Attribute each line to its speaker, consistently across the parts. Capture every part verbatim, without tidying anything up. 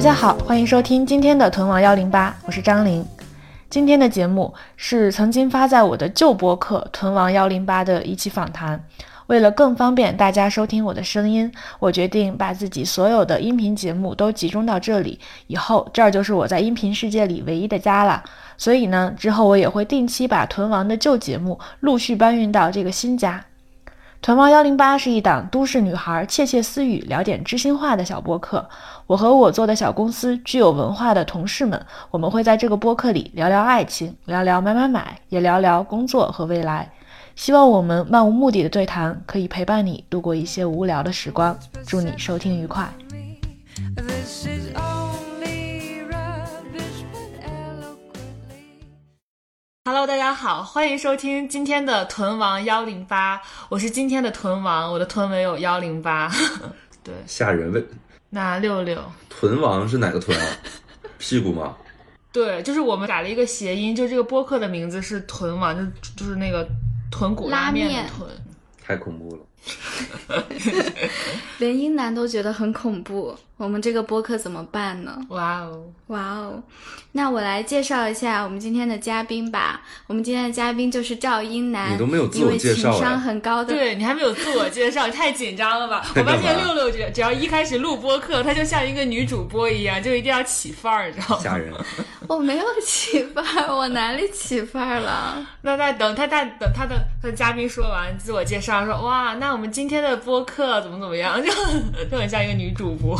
Speaker 1: 家好，欢迎收听今天的屯王一零八，我是张琳。今天的节目是曾经发在我的旧播客屯王一零八的一期访谈。为了更方便大家收听我的声音，我决定把自己所有的音频节目都集中到这里，以后这儿就是我在音频世界里唯一的家了。所以呢，之后我也会定期把屯王的旧节目陆续搬运到这个新家。屯王一零八是一档都市女孩窃窃私语聊点知心话的小播客。我和我做的小公司具有文化的同事们，我们会在这个播客里聊聊爱情，聊聊买买买，也聊聊工作和未来。希望我们漫无目的的对谈可以陪伴你度过一些无聊的时光。祝你收听愉快。Hello， 大家好，欢迎收听今天的屯王一零八，我是今天的屯王，我的屯尾有一零八。对，
Speaker 2: 吓人问。
Speaker 1: 那六六，
Speaker 2: 屯王是哪个屯啊？屁股吗？
Speaker 1: 对，就是我们改了一个谐音，就这个播客的名字是屯王，就就是那个豚骨拉面的豚。
Speaker 2: 太恐怖了。
Speaker 3: 连英男都觉得很恐怖，我们这个播客怎么办呢？
Speaker 1: 哇哦
Speaker 3: 哇哦！那我来介绍一下我们今天的嘉宾吧。我们今天的嘉宾就是赵英男，
Speaker 2: 你都没有自我介绍，
Speaker 3: 一位情商很高的。
Speaker 1: 对，你还没有自我介绍，你太紧张了吧？我发现六六只只要一开始录播客，他就像一个女主播一样，就一定要起范儿，你知道吗？
Speaker 2: 吓人！
Speaker 3: 我没有起范儿，我哪里起范儿了？
Speaker 1: 那在等他在等他的他的嘉宾说完自我介绍，说哇，那我们今天的播客怎么怎么样，就就很像一个女主播。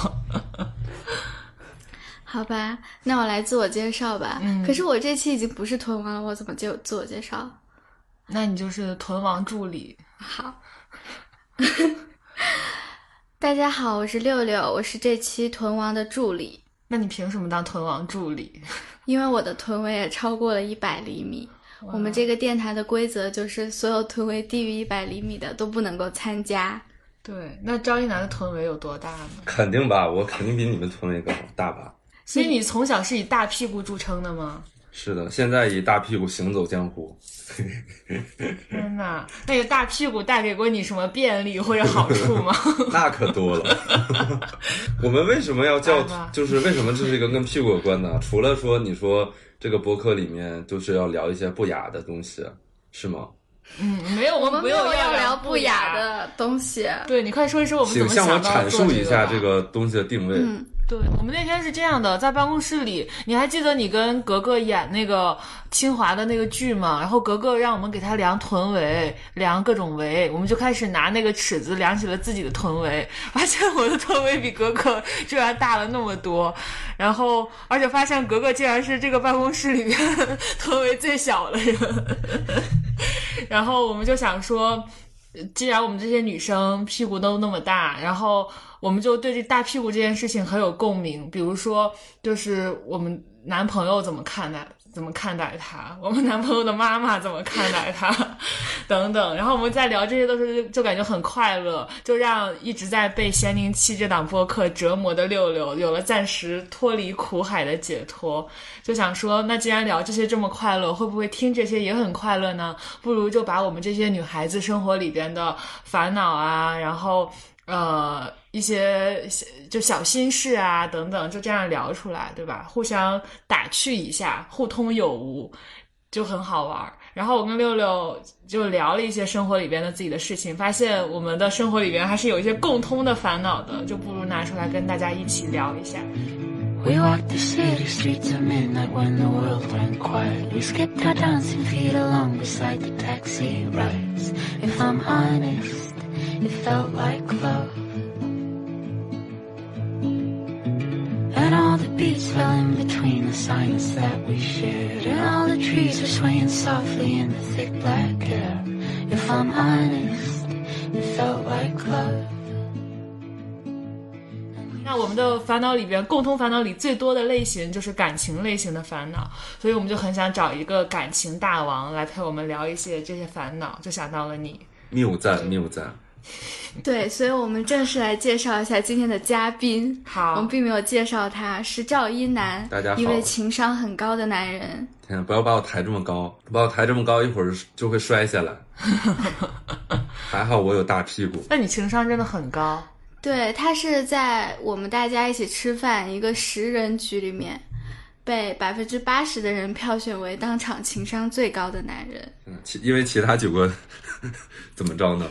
Speaker 3: 好吧，那我来自我介绍吧。嗯、可是我这期已经不是屯王了，我怎么就自我介绍？
Speaker 1: 那你就是屯王助理。
Speaker 3: 好。大家好，我是六六，我是这期屯王的助理。
Speaker 1: 那你凭什么当屯王助理？
Speaker 3: 因为我的臀围也超过了一百厘米。我们这个电台的规则就是所有臀围低于一百厘米的都不能够参加。
Speaker 1: 对，那赵一楠的臀围有多大呢？
Speaker 2: 肯定吧，我肯定比你们臀围高大吧。
Speaker 1: 所以你从小是以大屁股著称的吗？
Speaker 2: 是的，现在以大屁股行走江湖。
Speaker 1: 天哪，那个大屁股带给过你什么便利或者好处吗？
Speaker 2: 那可多了。我们为什么要叫，就是为什么这是一个跟屁股有关呢？除了说你说这个播客里面就是要聊一些不雅的东西，是吗？
Speaker 1: 嗯，没有，
Speaker 3: 我们没有
Speaker 1: 要
Speaker 3: 聊不雅的东西。
Speaker 1: 对，你快说一说我们怎么想到
Speaker 2: 请向我阐述一下这个东西的定位。
Speaker 3: 嗯，
Speaker 1: 对，我们那天是这样的，在办公室里，你还记得你跟格格演那个清华的那个剧吗？然后格格让我们给他量臀围，量各种围，我们就开始拿那个尺子量起了自己的臀围，发现我的臀围比格格居然大了那么多，然后而且发现格格竟然是这个办公室里面臀围最小的人。然后我们就想说，既然我们这些女生屁股都那么大，然后我们就对这大屁股这件事情很有共鸣。比如说，就是我们男朋友怎么看待怎么看待他，我们男朋友的妈妈怎么看待他，等等。然后我们在聊这些都是就感觉很快乐，就让一直在被咸宁七这档播客折磨的六六有了暂时脱离苦海的解脱。就想说，那既然聊这些这么快乐，会不会听这些也很快乐呢？不如就把我们这些女孩子生活里边的烦恼啊，然后呃一些就小心事啊等等，就这样聊出来，对吧？互相打趣一下，互通有无，就很好玩。然后我跟六六就聊了一些生活里边的自己的事情，发现我们的生活里边还是有一些共通的烦恼的，就不如拿出来跟大家一起聊一下。
Speaker 4: We walked the city streets at midnight when the world went quiet. We skipped our dancing feet along beside the taxi rides. If I'm honest, it felt like love. And all the beats fell in between the silence that we shared. And all the trees were swaying softly in the thick black air. If I'm honest, it felt like love.
Speaker 1: 那我们的烦恼里边，共同烦恼里最多的类型就是感情类型的烦恼，所以我们就很想找一个感情大王来陪我们聊一些这些烦恼，就想到了你。
Speaker 2: 谬赞谬赞。
Speaker 3: 对，所以我们正式来介绍一下今天的嘉宾。
Speaker 1: 好，
Speaker 3: 我们并没有介绍他，是赵一楠，
Speaker 2: 大家好，
Speaker 3: 一位情商很高的男人。
Speaker 2: 天，不要把我抬这么高，把我抬这么高，一会儿就会摔下来。还好我有大屁股。
Speaker 1: 那你情商真的很高。
Speaker 3: 对，他是在我们大家一起吃饭一个十人局里面，被百分之八十的人票选为当场情商最高的男人。
Speaker 2: 嗯，其因为其他九个怎么着呢？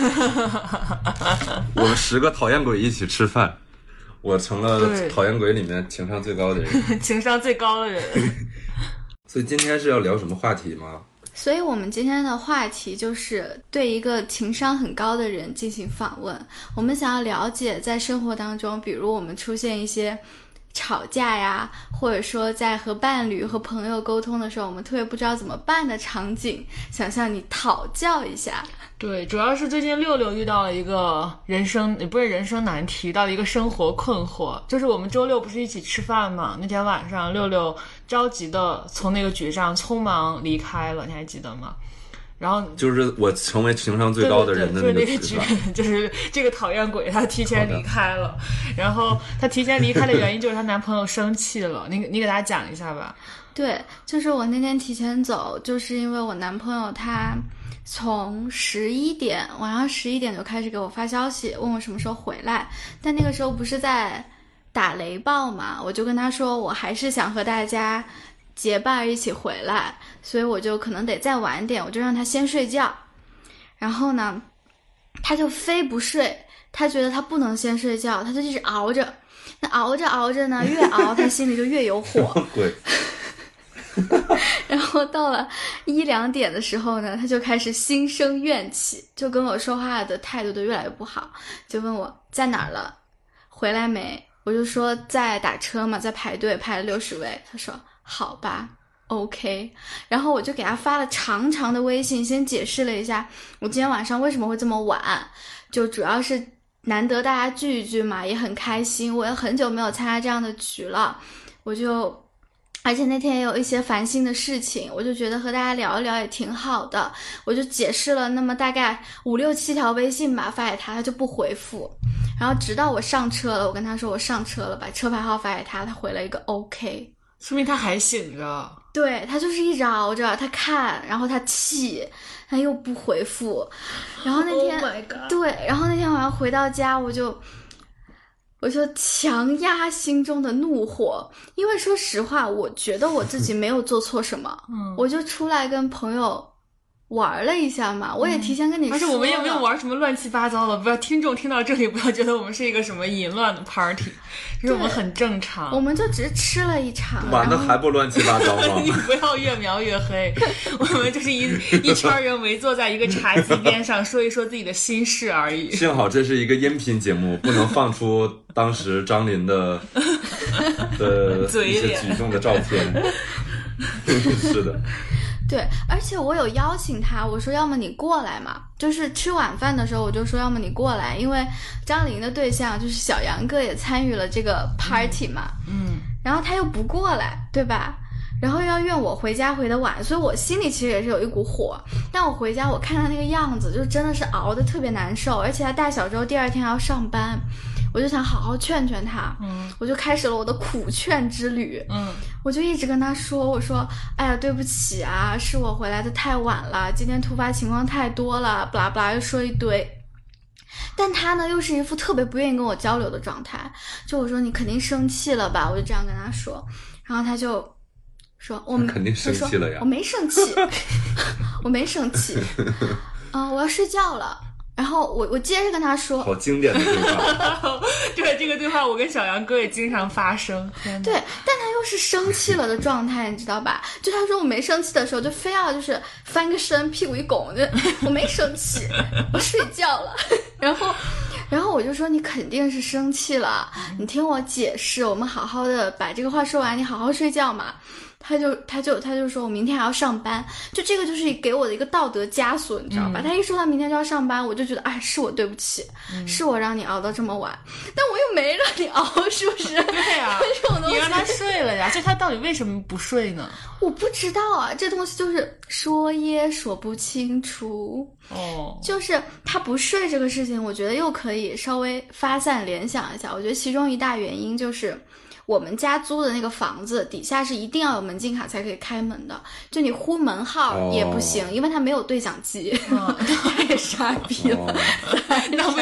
Speaker 2: 我们十个讨厌鬼一起吃饭，我成了讨厌鬼里面情商最高的人。
Speaker 1: 情商最高的人。
Speaker 2: 所以今天是要聊什么话题吗？
Speaker 3: 所以我们今天的话题就是对一个情商很高的人进行访问。我们想要了解在生活当中，比如我们出现一些吵架呀，或者说在和伴侣和朋友沟通的时候，我们特别不知道怎么办的场景，想向你讨教一下。
Speaker 1: 对，主要是最近六六遇到了一个人生，也不是人生难题，到了一个生活困惑。就是我们周六不是一起吃饭吗？那天晚上六六着急的从那个局上匆忙离开了，你还记得吗？然后
Speaker 2: 就是我成为情商最高的人的那个局上，
Speaker 1: 就是这个讨厌鬼他提前离开了。然后他提前离开的原因就是她男朋友生气了。你你给大家讲一下吧。
Speaker 3: 对，就是我那天提前走，就是因为我男朋友他从十一点晚上十一点就开始给我发消息，问我什么时候回来。但那个时候不是在打雷暴嘛，我就跟他说我还是想和大家结伴一起回来，所以我就可能得再晚点，我就让他先睡觉。然后呢，他就非不睡，他觉得他不能先睡觉，他就一直熬着。那熬着熬着呢，越熬他心里就越有火。
Speaker 2: 对。
Speaker 3: 然后到了一两点的时候呢，他就开始心生怨气，就跟我说话的态度都越来越不好，就问我在哪儿了，回来没？我就说在打车嘛，在排队排了六十位。他说好吧 OK， 然后我就给他发了长长的微信，先解释了一下我今天晚上为什么会这么晚，就主要是难得大家聚一聚嘛，也很开心，我也很久没有参加这样的局了，我就而且那天也有一些烦心的事情，我就觉得和大家聊一聊也挺好的，我就解释了那么大概五六七条微信吧发给他，他就不回复。然后直到我上车了，我跟他说我上车了，把车牌号发给他，他回了一个 OK，
Speaker 1: 说明他还醒着。
Speaker 3: 对，他就是一直熬着，他看，然后他气，他又不回复。然后那天、
Speaker 1: oh my God，
Speaker 3: 对，然后那天晚上回到家，我就我就强压心中的怒火，因为说实话，我觉得我自己没有做错什么，嗯，我就出来跟朋友玩了一下嘛，我也提前跟你说了、嗯、
Speaker 1: 而且我们也没有玩什么乱七八糟的，不要听众听到这里不要觉得我们是一个什么淫乱的 party， 就是我们很正常，
Speaker 3: 我们就只是吃了一场，
Speaker 2: 玩的还不乱七八糟吗？
Speaker 1: 你不要越描越黑，我们就是一一圈人围坐在一个茶几边上说一说自己的心事而已。
Speaker 2: 幸好这是一个音频节目，不能放出当时张琳的的一些举重的照片。是的。
Speaker 3: 对，而且我有邀请他，我说要么你过来嘛，就是吃晚饭的时候我就说要么你过来，因为张琳的对象就是小杨哥也参与了这个 party 嘛，嗯，然后他又不过来，对吧？然后又要怨我回家回得晚，所以我心里其实也是有一股火。但我回家我看他那个样子，就真的是熬得特别难受，而且他大小周第二天还要上班，我就想好好劝劝他，嗯，我就开始了我的苦劝之旅，嗯，我就一直跟他说，我说，哎呀，对不起啊，是我回来的太晚了，今天突发情况太多了，巴拉巴拉又说一堆。但他呢又是一副特别不愿意跟我交流的状态，就我说你肯定生气了吧，我就这样跟他说，然后他就说我
Speaker 2: 肯定生气了呀，
Speaker 3: 我没生气我没生气嗯、呃，我要睡觉了。然后我我接着跟他说，
Speaker 2: 好经典的对话
Speaker 1: 对，这个对话我跟小杨哥也经常发生。
Speaker 3: 对，但他又是生气了的状态，你知道吧？就他说我没生气的时候，就非要就是翻个身，屁股一拱，就我没生气，我睡觉了。然后，然后我就说你肯定是生气了，你听我解释，我们好好的把这个话说完，你好好睡觉嘛。他就他就他就说我明天还要上班，就这个就是给我的一个道德枷锁，你知道吧？嗯、他一说他明天就要上班，我就觉得哎，是我对不起，嗯、是我让你熬到这么晚，但我又没让你熬，是不是？
Speaker 1: 对呀、啊，你让他睡了呀，所以他到底为什么不睡呢？
Speaker 3: 我不知道啊，这东西就是说也说不清楚。哦，就是他不睡这个事情，我觉得又可以稍微发散联想一下。我觉得其中一大原因就是我们家租的那个房子底下是一定要有门禁卡才可以开门的，就你呼门号也不行，哦、因为它没有对讲机，嗯、太傻逼了。
Speaker 1: 那为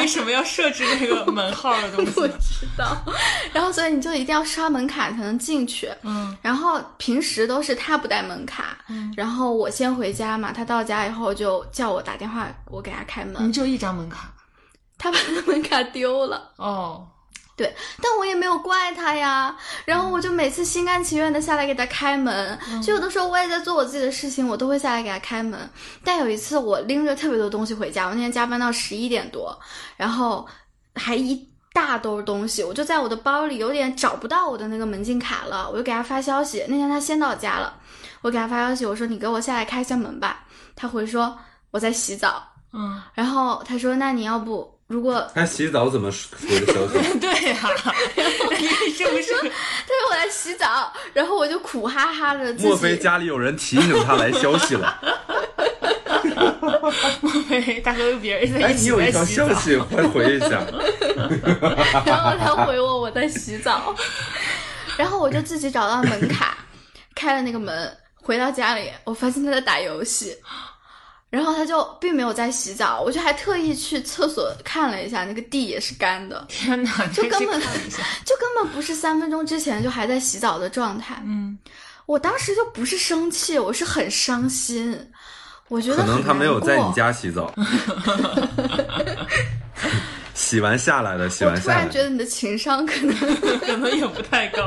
Speaker 1: 为什么要设置那个门号的东西？
Speaker 3: 不知道。然后所以你就一定要刷门卡才能进去。
Speaker 1: 嗯，
Speaker 3: 然后平时都是他不带门卡，
Speaker 1: 嗯，
Speaker 3: 然后我先回家嘛，他到家以后就叫我打电话，我给他开门。
Speaker 1: 你就一张门卡，
Speaker 3: 他把门卡丢了。
Speaker 1: 哦。
Speaker 3: 对，但我也没有怪他呀，然后我就每次心甘情愿的下来给他开门，嗯、就有的时候我也在做我自己的事情，我都会下来给他开门。但有一次我拎着特别多东西回家，我那天加班到十一点多，然后还一大兜东西，我就在我的包里有点找不到我的那个门禁卡了，我就给他发消息，那天他先到家了，我给他发消息，我说你给我下来开一下门吧，他回说我在洗澡，
Speaker 1: 嗯，
Speaker 3: 然后他说那你要不如果
Speaker 2: 他洗澡怎么回的消息？
Speaker 1: 对呀、啊，你是不是？
Speaker 3: 他说我在洗澡，然后我就苦哈哈的自己。
Speaker 2: 莫非家里有人提醒他来消息了？
Speaker 1: 莫非大哥跟别人在一起在洗澡？
Speaker 2: 哎，你有一条消息，快回一下。
Speaker 3: 然后他回我我在洗澡，然后我就自己找到门卡，开了那个门，回到家里，我发现他在打游戏。然后他就并没有在洗澡，我就还特意去厕所看了一下，那个地也是干的。
Speaker 1: 天哪，
Speaker 3: 就根本就根本不是三分钟之前就还在洗澡的状态。
Speaker 1: 嗯，
Speaker 3: 我当时就不是生气，我是很伤心。我觉得
Speaker 2: 可能他没有在你家洗澡，洗完下来的，洗完下来。
Speaker 3: 我突然觉得你的情商可能
Speaker 1: 可能也不太高。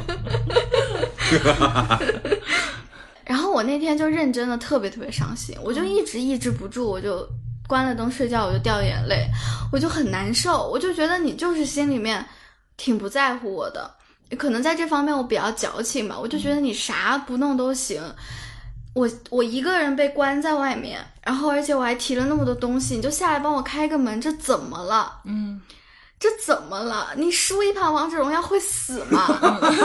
Speaker 3: 然后我那天就认真的特别特别伤心，我就一直抑制不住，我就关了灯睡觉，我就掉眼泪，我就很难受，我就觉得你就是心里面挺不在乎我的，可能在这方面我比较矫情吧，我就觉得你啥不弄都行，我我一个人被关在外面，然后而且我还提了那么多东西，你就下来帮我开个门，这怎么了？
Speaker 1: 嗯，
Speaker 3: 这怎么了？你输一盘王者荣耀会死吗？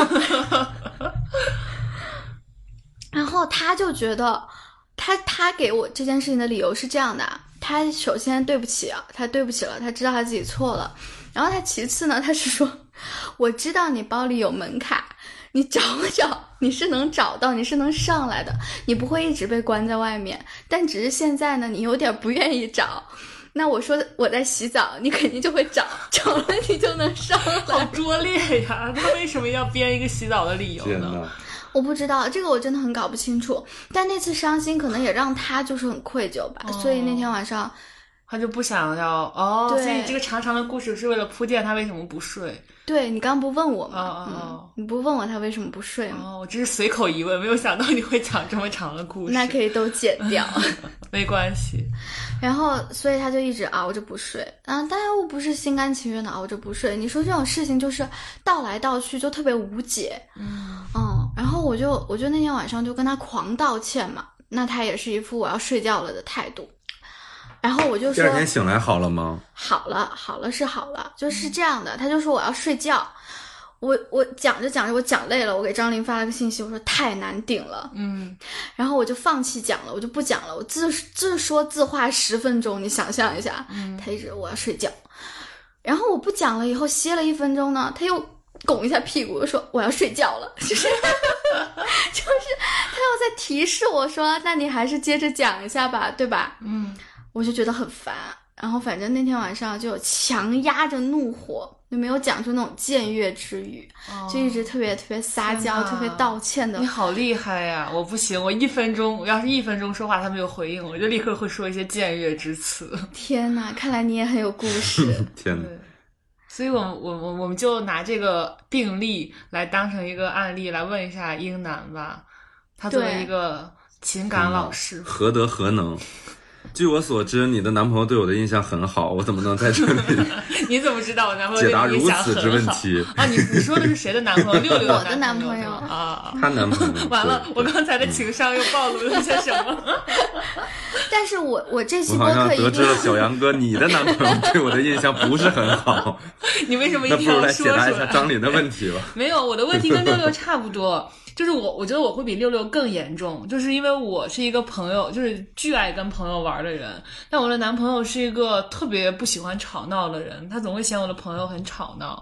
Speaker 3: 然后他就觉得他他给我这件事情的理由是这样的，他首先对不起啊，他对不起了，他知道他自己错了，然后他其次呢，他是说我知道你包里有门卡，你找找，你是能找到，你是能上来的，你不会一直被关在外面，但只是现在呢你有点不愿意找，那我说我在洗澡，你肯定就会找，找了你就能上来。
Speaker 1: 好拙劣呀，他为什么要编一个洗澡的理由呢？
Speaker 3: 我不知道，这个我真的很搞不清楚，但那次伤心可能也让他就是很愧疚吧、哦、所以那天晚上
Speaker 1: 他就不想要哦，所以这个长长的故事是为了铺垫他为什么不睡。
Speaker 3: 对，你刚不问我吗？
Speaker 1: 哦哦哦、
Speaker 3: 嗯，你不问我他为什么不睡吗？
Speaker 1: 哦，我只是随口一问，没有想到你会讲这么长的故事。
Speaker 3: 那可以都剪掉。
Speaker 1: 没关系。
Speaker 3: 然后所以他就一直熬着不睡啊，当然我不是心甘情愿的熬着不睡，你说这种事情就是倒来倒去就特别无解。
Speaker 1: 嗯
Speaker 3: 嗯，然后我就我就那天晚上就跟他狂道歉嘛，那他也是一副我要睡觉了的态度。然后我就说，
Speaker 2: 第二天醒来好了吗？
Speaker 3: 好了，好了是好了，就是这样的。他就说我要睡觉，我我讲着讲着我讲累了，我给张琳发了个信息，我说太难顶了，
Speaker 1: 嗯，
Speaker 3: 然后我就放弃讲了，我就不讲了，我自自说自话十分钟，你想象一下，
Speaker 1: 嗯，
Speaker 3: 他一直我要睡觉，然后我不讲了以后歇了一分钟呢，他又拱一下屁股说我要睡觉了，就是就是他又在提示我说那你还是接着讲一下吧，对吧？
Speaker 1: 嗯，
Speaker 3: 我就觉得很烦，然后反正那天晚上就强压着怒火，就没有讲出那种僭越之语、哦、就一直特别特别撒娇特别道歉的。
Speaker 1: 你好厉害呀，我不行，我一分钟我要是一分钟说话他没有回应我就立刻会说一些僭越之词。
Speaker 3: 天哪，看来你也很有故事。
Speaker 2: 天哪，
Speaker 1: 所以我我我我们就拿这个病例来当成一个案例来问一下英男吧，他作为一个情感老师、
Speaker 2: 嗯、何德何能。据我所知，你的男朋友对我的印象很好，我怎么能在这里
Speaker 1: 你怎么知道我男朋友对你印象很好？解答如此之问题啊！你你说的是谁的男朋友？六六
Speaker 3: 我的男朋友
Speaker 1: 啊，
Speaker 2: 他男朋友。
Speaker 1: 完了，我刚才的情商又暴露了些什么？
Speaker 3: 但是我我这期播
Speaker 2: 客我好像
Speaker 3: 一定
Speaker 2: 得知了，小杨哥，你的男朋友对我的印象不是很好。
Speaker 1: 你为什么一定
Speaker 2: 要说出来？那不如来解答一下
Speaker 1: 说
Speaker 2: 张琳的问题吧。
Speaker 1: 没有，我的问题跟六六差不多。就是我，我觉得我会比六六更严重，就是因为我是一个朋友，就是巨爱跟朋友玩的人，但我的男朋友是一个特别不喜欢吵闹的人，他总会嫌我的朋友很吵闹。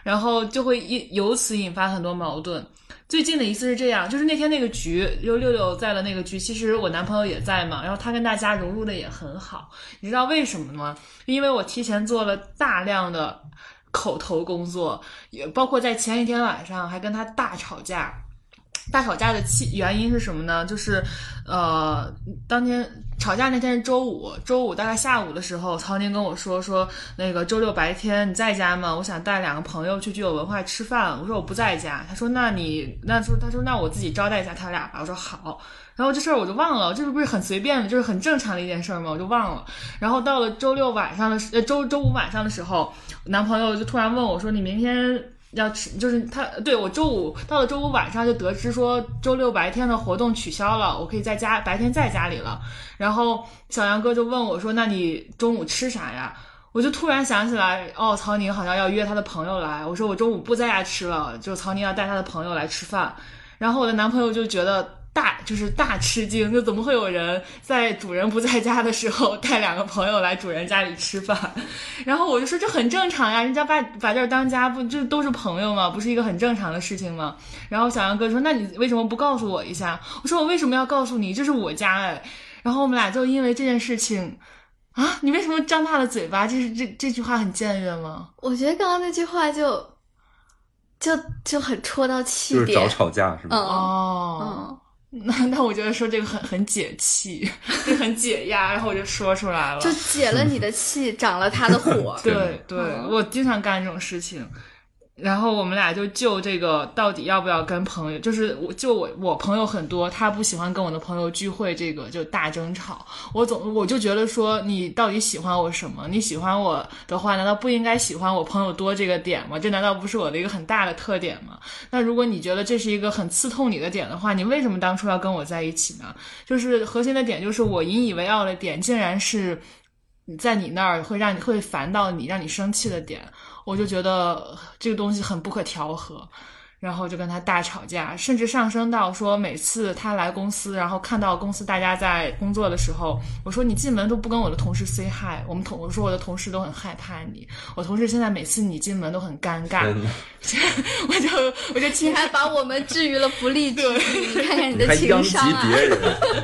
Speaker 1: 然后就会由此引发很多矛盾。最近的一次是这样，就是那天那个局，就六六在的那个局，其实我男朋友也在嘛，然后他跟大家融入的也很好。你知道为什么吗？因为我提前做了大量的口头工作，也包括在前一天晚上还跟他大吵架。大吵架的气原因是什么呢？就是呃当天吵架那天是周五，周五大概下午的时候，曹宁跟我说说那个周六白天你在家吗？我想带两个朋友去具有文化吃饭。我说我不在家。他说那你那说他说那我自己招待一下他俩吧。我说好。然后这事儿我就忘了，这是不是很随便的，就是很正常的一件事吗？我就忘了。然后到了周六晚上的呃周周五晚上的时候，男朋友就突然问我说你明天要吃，就是他对我周五到了周五晚上就得知说周六白天的活动取消了，我可以在家白天在家里了。然后小杨哥就问我说那你中午吃啥呀？我就突然想起来，哦，曹宁好像要约他的朋友来。我说我中午不在家吃了，就曹宁要带他的朋友来吃饭。然后我的男朋友就觉得大就是大吃惊，就怎么会有人在主人不在家的时候带两个朋友来主人家里吃饭。然后我就说这很正常呀，人家把把这儿当家不就都是朋友吗？不是一个很正常的事情吗？然后小杨哥说那你为什么不告诉我一下？我说我为什么要告诉你，这是我家哎。然后我们俩就因为这件事情啊，你为什么张大了嘴巴？这是这这句话很僭越吗？
Speaker 3: 我觉得刚刚那句话就就就很戳到气点，
Speaker 2: 就是找吵架是吗？
Speaker 3: 嗯、
Speaker 1: 哦。
Speaker 3: 嗯
Speaker 1: 那那我觉得说这个很很解气，就很解压，然后我就说出来了，
Speaker 3: 就解了你的气，长了他的火。
Speaker 1: 对对、
Speaker 3: 嗯，
Speaker 1: 我经常干这种事情。然后我们俩就就这个到底要不要跟朋友，就是我就我我朋友很多，他不喜欢跟我的朋友聚会，这个就大争吵。我总我就觉得说你到底喜欢我什么？你喜欢我的话，难道不应该喜欢我朋友多这个点吗？这难道不是我的一个很大的特点吗？那如果你觉得这是一个很刺痛你的点的话，你为什么当初要跟我在一起呢？就是核心的点就是我引以为傲的点，竟然是在你那儿会让你会烦到你，让你生气的点。我就觉得这个东西很不可调和，然后就跟他大吵架，甚至上升到说每次他来公司，然后看到公司大家在工作的时候，我说你进门都不跟我的同事 say hi， 我们同我说我的同事都很害怕你，我同事现在每次你进门都很尴尬，我就我就
Speaker 3: 你还把我们置于了不利局，你看看你的情商啊！
Speaker 2: 还殃及别人。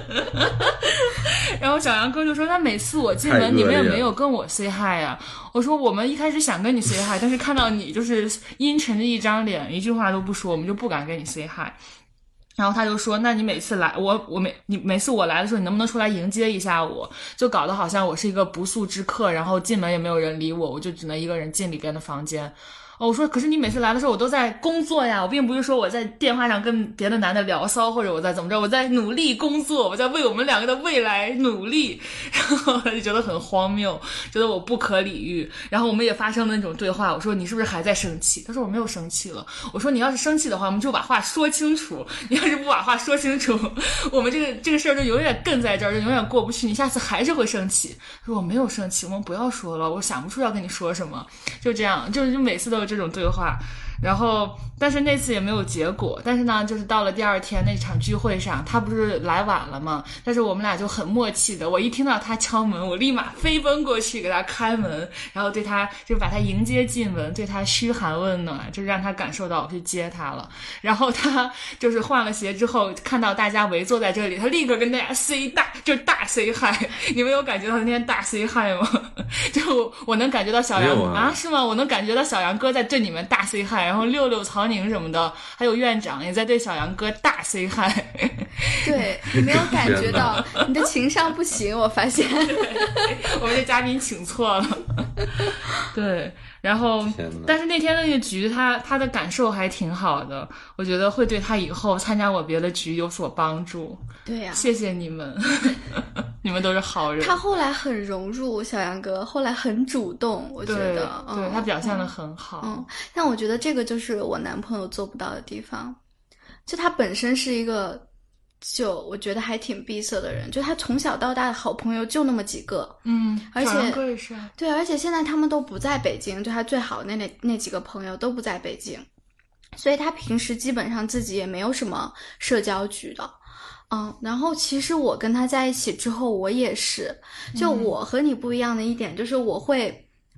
Speaker 1: 然后小杨哥就说：“那每次我进门，你们也没有跟我 say hi 啊。”我说：“我们一开始想跟你 say hi， 但是看到你就是阴沉着一张脸，一句话都不说，我们就不敢跟你 say hi。”然后他就说：“那你每次来，我我每你每次我来的时候，你能不能出来迎接一下我？就搞得好像我是一个不速之客，然后进门也没有人理我，我就只能一个人进里边的房间。”哦，我说可是你每次来的时候我都在工作呀，我并不是说我在电话上跟别的男的聊骚，或者我在怎么着，我在努力工作，我在为我们两个的未来努力。然后他就觉得很荒谬，觉得我不可理喻。然后我们也发生了那种对话，我说你是不是还在生气？他说我没有生气了。我说你要是生气的话，我们就把话说清楚，你要是不把话说清楚，我们这个这个事儿就永远亘在这儿，就永远过不去，你下次还是会生气。他说我没有生气，我们不要说了，我想不出要跟你说什么。就这样，就就每次都有这种对话。然后但是那次也没有结果。但是呢，就是到了第二天那场聚会上，他不是来晚了吗？但是我们俩就很默契的，我一听到他敲门，我立马飞奔过去给他开门，然后对他就把他迎接进门，对他嘘寒问暖，就让他感受到我去接他了。然后他就是换了鞋之后，看到大家围坐在这里，他立刻跟大家 say 大就是大 say hi。你们有感觉到那天大 say hi 吗？就我能感觉到小杨 啊, 啊是吗？我能感觉到小杨哥在对你们大 say hi， 然后六六曹宁什么的，还有院长也在对小杨哥大 say hi。
Speaker 3: 对，你没有感觉到，你的情商不行，我发现。
Speaker 1: 我们这嘉宾请错了。对，然后但是那天那个局他他的感受还挺好的，我觉得会对他以后参加我别的局有所帮助。
Speaker 3: 对呀、啊，
Speaker 1: 谢谢你们。你们都是好人。
Speaker 3: 他后来很融入，小杨哥后来很主动，我觉得
Speaker 1: 对, 对、
Speaker 3: 嗯、
Speaker 1: 他表现得很好。
Speaker 3: 嗯，但我觉得这个就是我男朋友做不到的地方，就他本身是一个就我觉得还挺闭塞的人，就他从小到大的好朋友就那么几个。
Speaker 1: 嗯，
Speaker 3: 而且
Speaker 1: 小杨哥也是。
Speaker 3: 对，而且现在他们都不在北京，就他最好的那那几个朋友都不在北京，所以他平时基本上自己也没有什么社交局的。嗯，然后其实我跟他在一起之后，我也是，就我和你不一样的一点、嗯、就是我会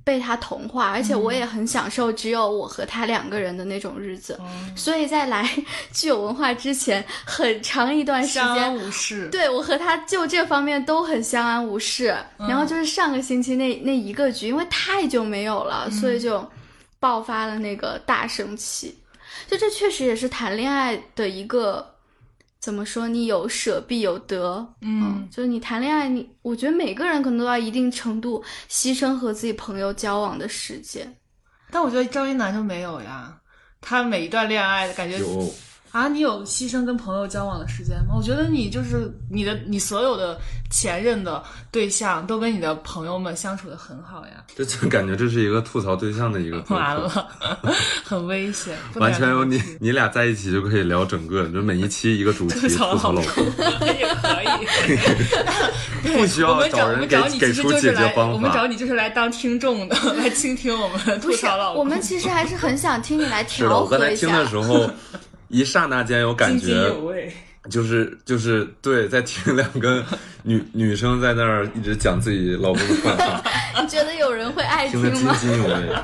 Speaker 3: 被他同化，而且我也很享受只有我和他两个人的那种日子。
Speaker 1: 嗯、
Speaker 3: 所以在来具有文化之前，很长一段时间
Speaker 1: 相安无事。
Speaker 3: 对，我和他就这方面都很相安无事。嗯、然后就是上个星期那那一个局，因为太久没有了，嗯、所以就爆发了那个大生气。就这确实也是谈恋爱的一个。怎么说？你有舍必有得，
Speaker 1: 嗯，
Speaker 3: 嗯就是你谈恋爱，你我觉得每个人可能都要一定程度牺牲和自己朋友交往的时间。
Speaker 1: 但我觉得赵一楠就没有呀，他每一段恋爱的感觉
Speaker 2: 有
Speaker 1: 啊，你有牺牲跟朋友交往的时间吗？我觉得你就是你的，你所有的前任的对象都跟你的朋友们相处的很好呀。
Speaker 2: 这就感觉这是一个吐槽对象的一个
Speaker 1: 完了，很危险。
Speaker 2: 完全有你你俩在一起就可以聊整个，就每一期一个主题吐槽老公
Speaker 1: 也可以，
Speaker 2: 不需要找人给给出解决方法。
Speaker 1: 我们找你就是来当听众的，来倾听我们吐槽老公。
Speaker 3: 我们其实还是很想听你来调和一下。
Speaker 2: 是的，我刚才听的时候。一刹那间有感觉，
Speaker 1: 津津有味，
Speaker 2: 就是就是对，在听两个女女生在那儿一直讲自己老公的坏话。
Speaker 3: 你觉得有人会爱听吗？
Speaker 2: 听得津津有味。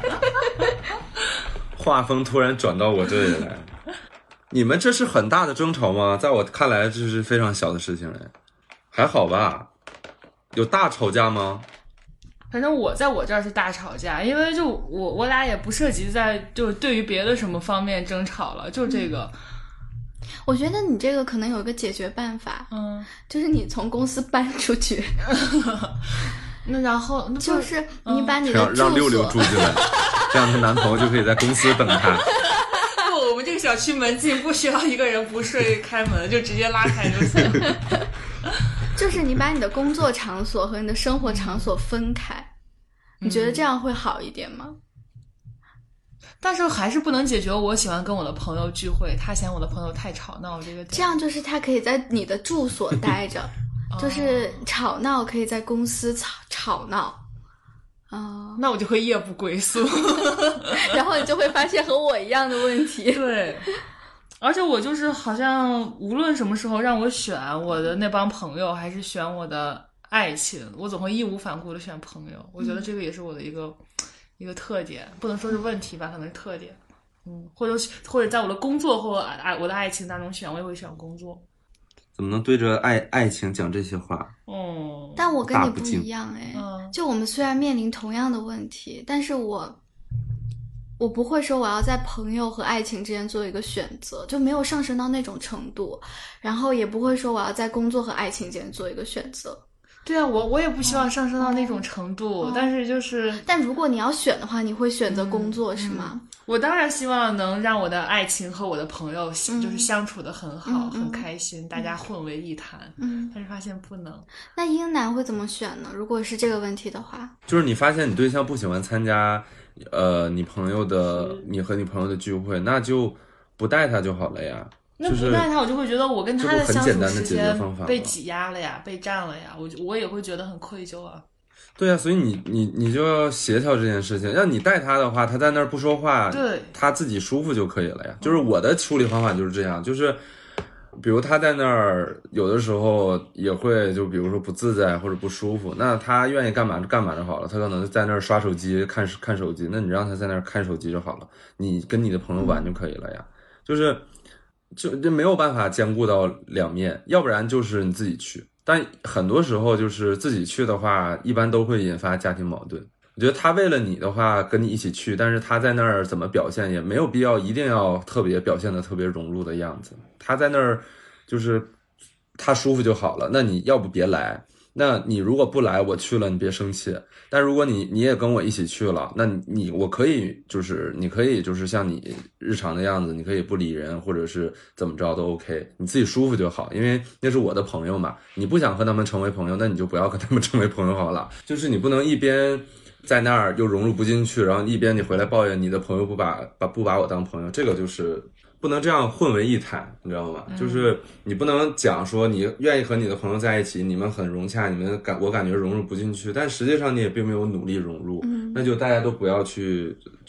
Speaker 2: 画风突然转到我这里来，你们这是很大的争吵吗？在我看来，这是非常小的事情哎，还好吧？有大吵架吗？
Speaker 1: 反正我在我这儿是大吵架，因为就我我俩也不涉及在就对于别的什么方面争吵了，就这个。
Speaker 3: 嗯、我觉得你这个可能有一个解决办法，
Speaker 1: 嗯，
Speaker 3: 就是你从公司搬出去。
Speaker 1: 那然后
Speaker 3: 就是你把你的住所、
Speaker 2: 嗯、让六六住进来，这样她男朋友就可以在公司等她。
Speaker 1: 不，我们这个小区门禁不需要一个人不睡开门，就直接拉开就行。
Speaker 3: 就是你把你的工作场所和你的生活场所分开，嗯、你觉得这样会好一点吗？
Speaker 1: 但是还是不能解决我喜欢跟我的朋友聚会，他嫌我的朋友太吵闹这个点。
Speaker 3: 这样就是他可以在你的住所待着，就是吵闹可以在公司吵吵闹。哦、
Speaker 1: 那我就会夜不归宿。
Speaker 3: 然后你就会发现和我一样的问题。
Speaker 1: 对。而且我就是好像无论什么时候让我选我的那帮朋友还是选我的爱情，我总会义无反顾的选朋友。我觉得这个也是我的一个、嗯、一个特点，不能说是问题吧，可能是特点。嗯，或者或者在我的工作或爱我的爱情当中选，我也会选工作。
Speaker 2: 怎么能对着爱爱情讲这些话？
Speaker 1: 嗯，
Speaker 3: 但我跟你不一样哎，
Speaker 1: 嗯，
Speaker 3: 就我们虽然面临同样的问题，但是我。我不会说我要在朋友和爱情之间做一个选择，就没有上升到那种程度，然后也不会说我要在工作和爱情之间做一个选择。
Speaker 1: 对啊，我我也不希望上升到那种程度、哦、但是就是
Speaker 3: 但如果你要选的话，你会选择工作、嗯、是吗、
Speaker 1: 嗯？我当然希望能让我的爱情和我的朋友、嗯、就是相处得很好、嗯、很开心、嗯、大家混为一谈。嗯，但是发现不能。
Speaker 3: 那英男会怎么选呢？如果是这个问题的话，
Speaker 2: 就是你发现你对象不喜欢参加呃，你朋友的，你和你朋友的聚会，那就不带他就好了呀。
Speaker 1: 那不带他，我就会觉得我跟他的相处时间被
Speaker 2: 被
Speaker 1: 挤压了呀，被占了呀，我我也会觉得很愧疚啊。
Speaker 2: 对啊，所以你你你就要协调这件事情。让你带他的话，他在那儿不说话，
Speaker 1: 对，
Speaker 2: 他自己舒服就可以了呀。就是我的处理方法就是这样，就是比如他在那儿有的时候也会就比如说不自在或者不舒服，那他愿意干嘛就干嘛就好了。他可能在那儿刷手机看看手机，那你让他在那儿看手机就好了，你跟你的朋友玩就可以了呀。就是就这没有办法兼顾到两面，要不然就是你自己去，但很多时候就是自己去的话一般都会引发家庭矛盾。我觉得他为了你的话跟你一起去，但是他在那儿怎么表现也没有必要一定要特别表现的特别融入的样子，他在那儿就是他舒服就好了，那你要不别来，那你如果不来我去了你别生气，但如果你你也跟我一起去了，那你我可以就是你可以就是像你日常的样子，你可以不理人或者是怎么着都 OK， 你自己舒服就好，因为那是我的朋友嘛，你不想和他们成为朋友，那你就不要和他们成为朋友好了。就是你不能一边在那儿又融入不进去，然后一边你回来抱怨你的朋友不把把不把我当朋友，这个就是不能这样混为一谈，你知道吗？嗯、就是你不能讲说你愿意和你的朋友在一起，你们很融洽，你们感我感觉融入不进去，但实际上你也并没有努力融入，嗯、那就大家都不要去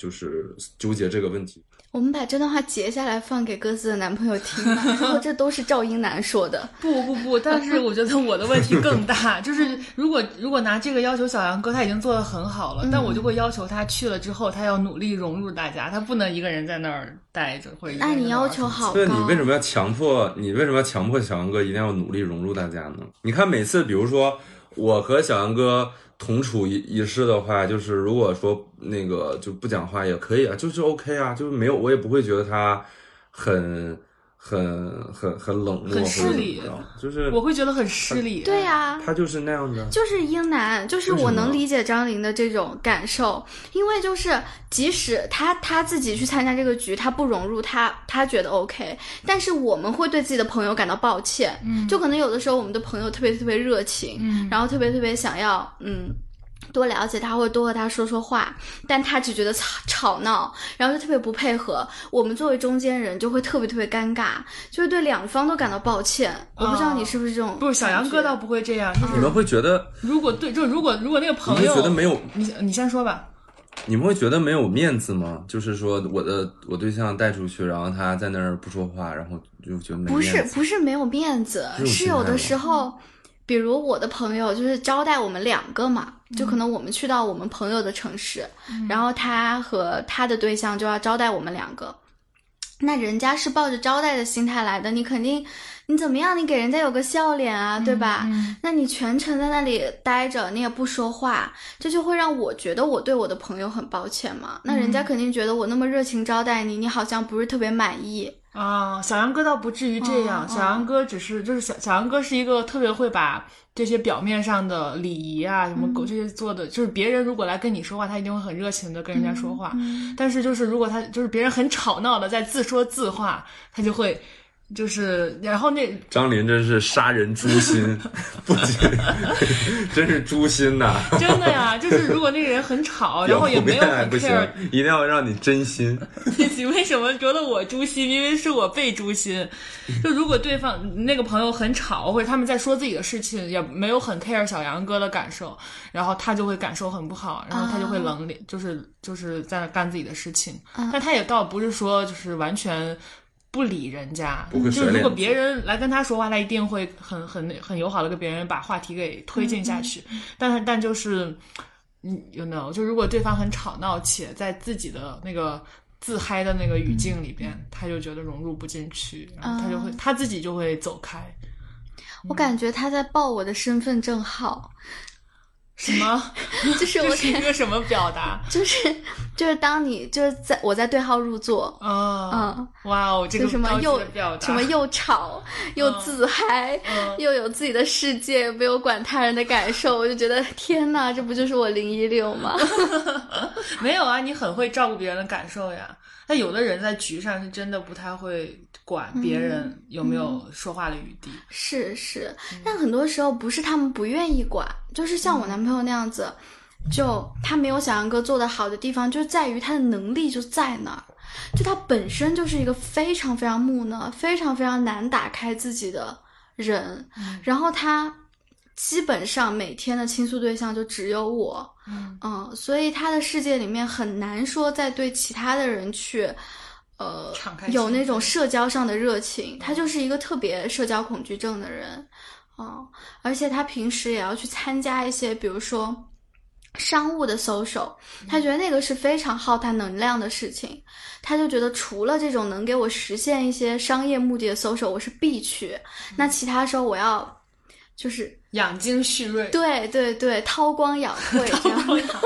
Speaker 2: 就是纠结这个问题。
Speaker 3: 我们把这段话截下来放给各自的男朋友听吧，然后这都是赵英男说的。
Speaker 1: 不不不，但是我觉得我的问题更大，就是如果如果拿这个要求小杨哥，他已经做得很好了，嗯、但我就会要求他去了之后，他要努力融入大家，他不能一个人在那儿待着，或者
Speaker 3: 那你要求好高。
Speaker 2: 对，你为什么要强迫？你为什么要强迫小杨哥一定要努力融入大家呢？你看每次，比如说我和小杨哥同处一一室的话，就是如果说那个就不讲话也可以啊，就是 OK 啊，就是没有，我也不会觉得他很很很很冷漠，
Speaker 1: 很失礼，
Speaker 2: 就是
Speaker 1: 我会觉得很失礼。
Speaker 3: 对呀、啊，
Speaker 2: 他就是那样的，
Speaker 3: 就是英男，就是我能理解张琳的这种感受，因为就是即使他他自己去参加这个局，他不融入，他他觉得 OK， 但是我们会对自己的朋友感到抱歉，嗯，就可能有的时候我们的朋友特别特别热情，嗯，然后特别特别想要嗯。多了解他或者多和他说说话，但他只觉得吵吵闹，然后就特别不配合。我们作为中间人就会特别特别尴尬，就会对两方都感到抱歉。我不知道你是不是这种、
Speaker 1: 哦、不是小杨哥倒不会这样，就是
Speaker 2: 你们会觉得
Speaker 1: 如果对就如果如果那个朋友，
Speaker 2: 你会觉得没有
Speaker 1: 你你先说吧。
Speaker 2: 你们会觉得没有面子吗？就是说我的我对象带出去，然后他在那儿不说话，然后就觉得没面子。
Speaker 3: 不是不是没有面子，是有的时候。比如我的朋友就是招待我们两个嘛，就可能我们去到我们朋友的城市，嗯、然后他和他的对象就要招待我们两个，那人家是抱着招待的心态来的，你肯定你怎么样，你给人家有个笑脸啊，对吧？嗯、那你全程在那里待着，你也不说话，这就会让我觉得我对我的朋友很抱歉嘛。那人家肯定觉得我那么热情招待你，你好像不是特别满意。
Speaker 1: 啊，小杨哥倒不至于这样，哦、小杨哥只是就是小小杨哥是一个特别会把这些表面上的礼仪啊什么狗这些做的，嗯、就是别人如果来跟你说话，他一定会很热情的跟人家说话，嗯、但是就是如果他就是别人很吵闹的在自说自话，他就会。就是然后那
Speaker 2: 张琳真是杀人诛心不仅真是诛心呐、啊、
Speaker 1: 真的呀，就是如果那个人很吵然后也没有很 care
Speaker 2: 一定要让你真心
Speaker 1: 你为什么觉得我诛心？因为是我被诛心。就如果对方那个朋友很吵，或者他们在说自己的事情，也没有很 care 小杨哥的感受，然后他就会感受很不好，然后他就会冷脸、uh, 就是就是在那干自己的事情、uh, 但他也倒不是说就是完全不理人家，就是如果别人来跟他说话，他一定会很很很友好的跟别人把话题给推进下去。嗯、但但就是嗯 ，you know， 就如果对方很吵闹且在自己的那个自嗨的那个语境里边，嗯、他就觉得融入不进去，然后他就会、嗯、他自己就会走开。
Speaker 3: 我感觉他在报我的身份证号。
Speaker 1: 什么？
Speaker 3: 就是我
Speaker 1: 这是一个什么表达？
Speaker 3: 就是就是当你就是在我在对号入座
Speaker 1: 哦，
Speaker 3: 嗯，
Speaker 1: 哇哦，这个
Speaker 3: 什么又
Speaker 1: 表达
Speaker 3: 什么又吵又自嗨，嗯、又有自己的世界，没有管他人的感受，我就觉得天哪，这不就是我零一六吗？
Speaker 1: 没有啊，你很会照顾别人的感受呀。但有的人在局上是真的不太会管别人有没有说话的余地。嗯、
Speaker 3: 是是，但很多时候不是他们不愿意管，就是像我男朋友那样子，嗯、就他没有小杨哥做得好的地方，就在于他的能力就在那儿，就他本身就是一个非常非常木讷、非常非常难打开自己的人，嗯、然后他基本上每天的倾诉对象就只有我，嗯, 嗯所以他的世界里面很难说再对其他的人去呃有那种社交上的热情，他就是一个特别社交恐惧症的人，嗯，而且他平时也要去参加一些比如说商务的 social， 他觉得那个是非常耗他能量的事情，他就觉得除了这种能给我实现一些商业目的的 social 我是必去，那其他时候我要就是
Speaker 1: 养精蓄锐，
Speaker 3: 对对对，韬光养晦这样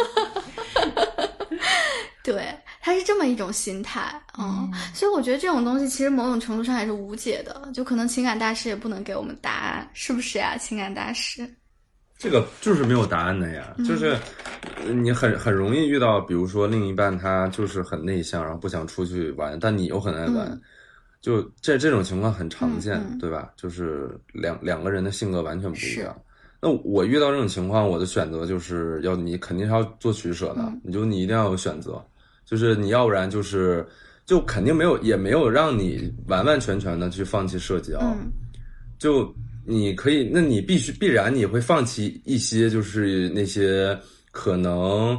Speaker 3: 对，他是这么一种心态，嗯，嗯所以我觉得这种东西其实某种程度上也是无解的，就可能情感大师也不能给我们答案，是不是呀，情感大师？
Speaker 2: 这个就是没有答案的呀，嗯、就是你很很容易遇到，比如说另一半他就是很内向，然后不想出去玩，但你又很爱玩。嗯就这这种情况很常见，嗯嗯对吧？就是两两个人的性格完全不一样。那我遇到这种情况，我的选择就是要你肯定是要做取舍的，嗯、你就你一定要有选择，就是你要不然就是就肯定没有也没有让你完完全全的去放弃社交，嗯、就你可以，那你必须必然你会放弃一些就是那些可能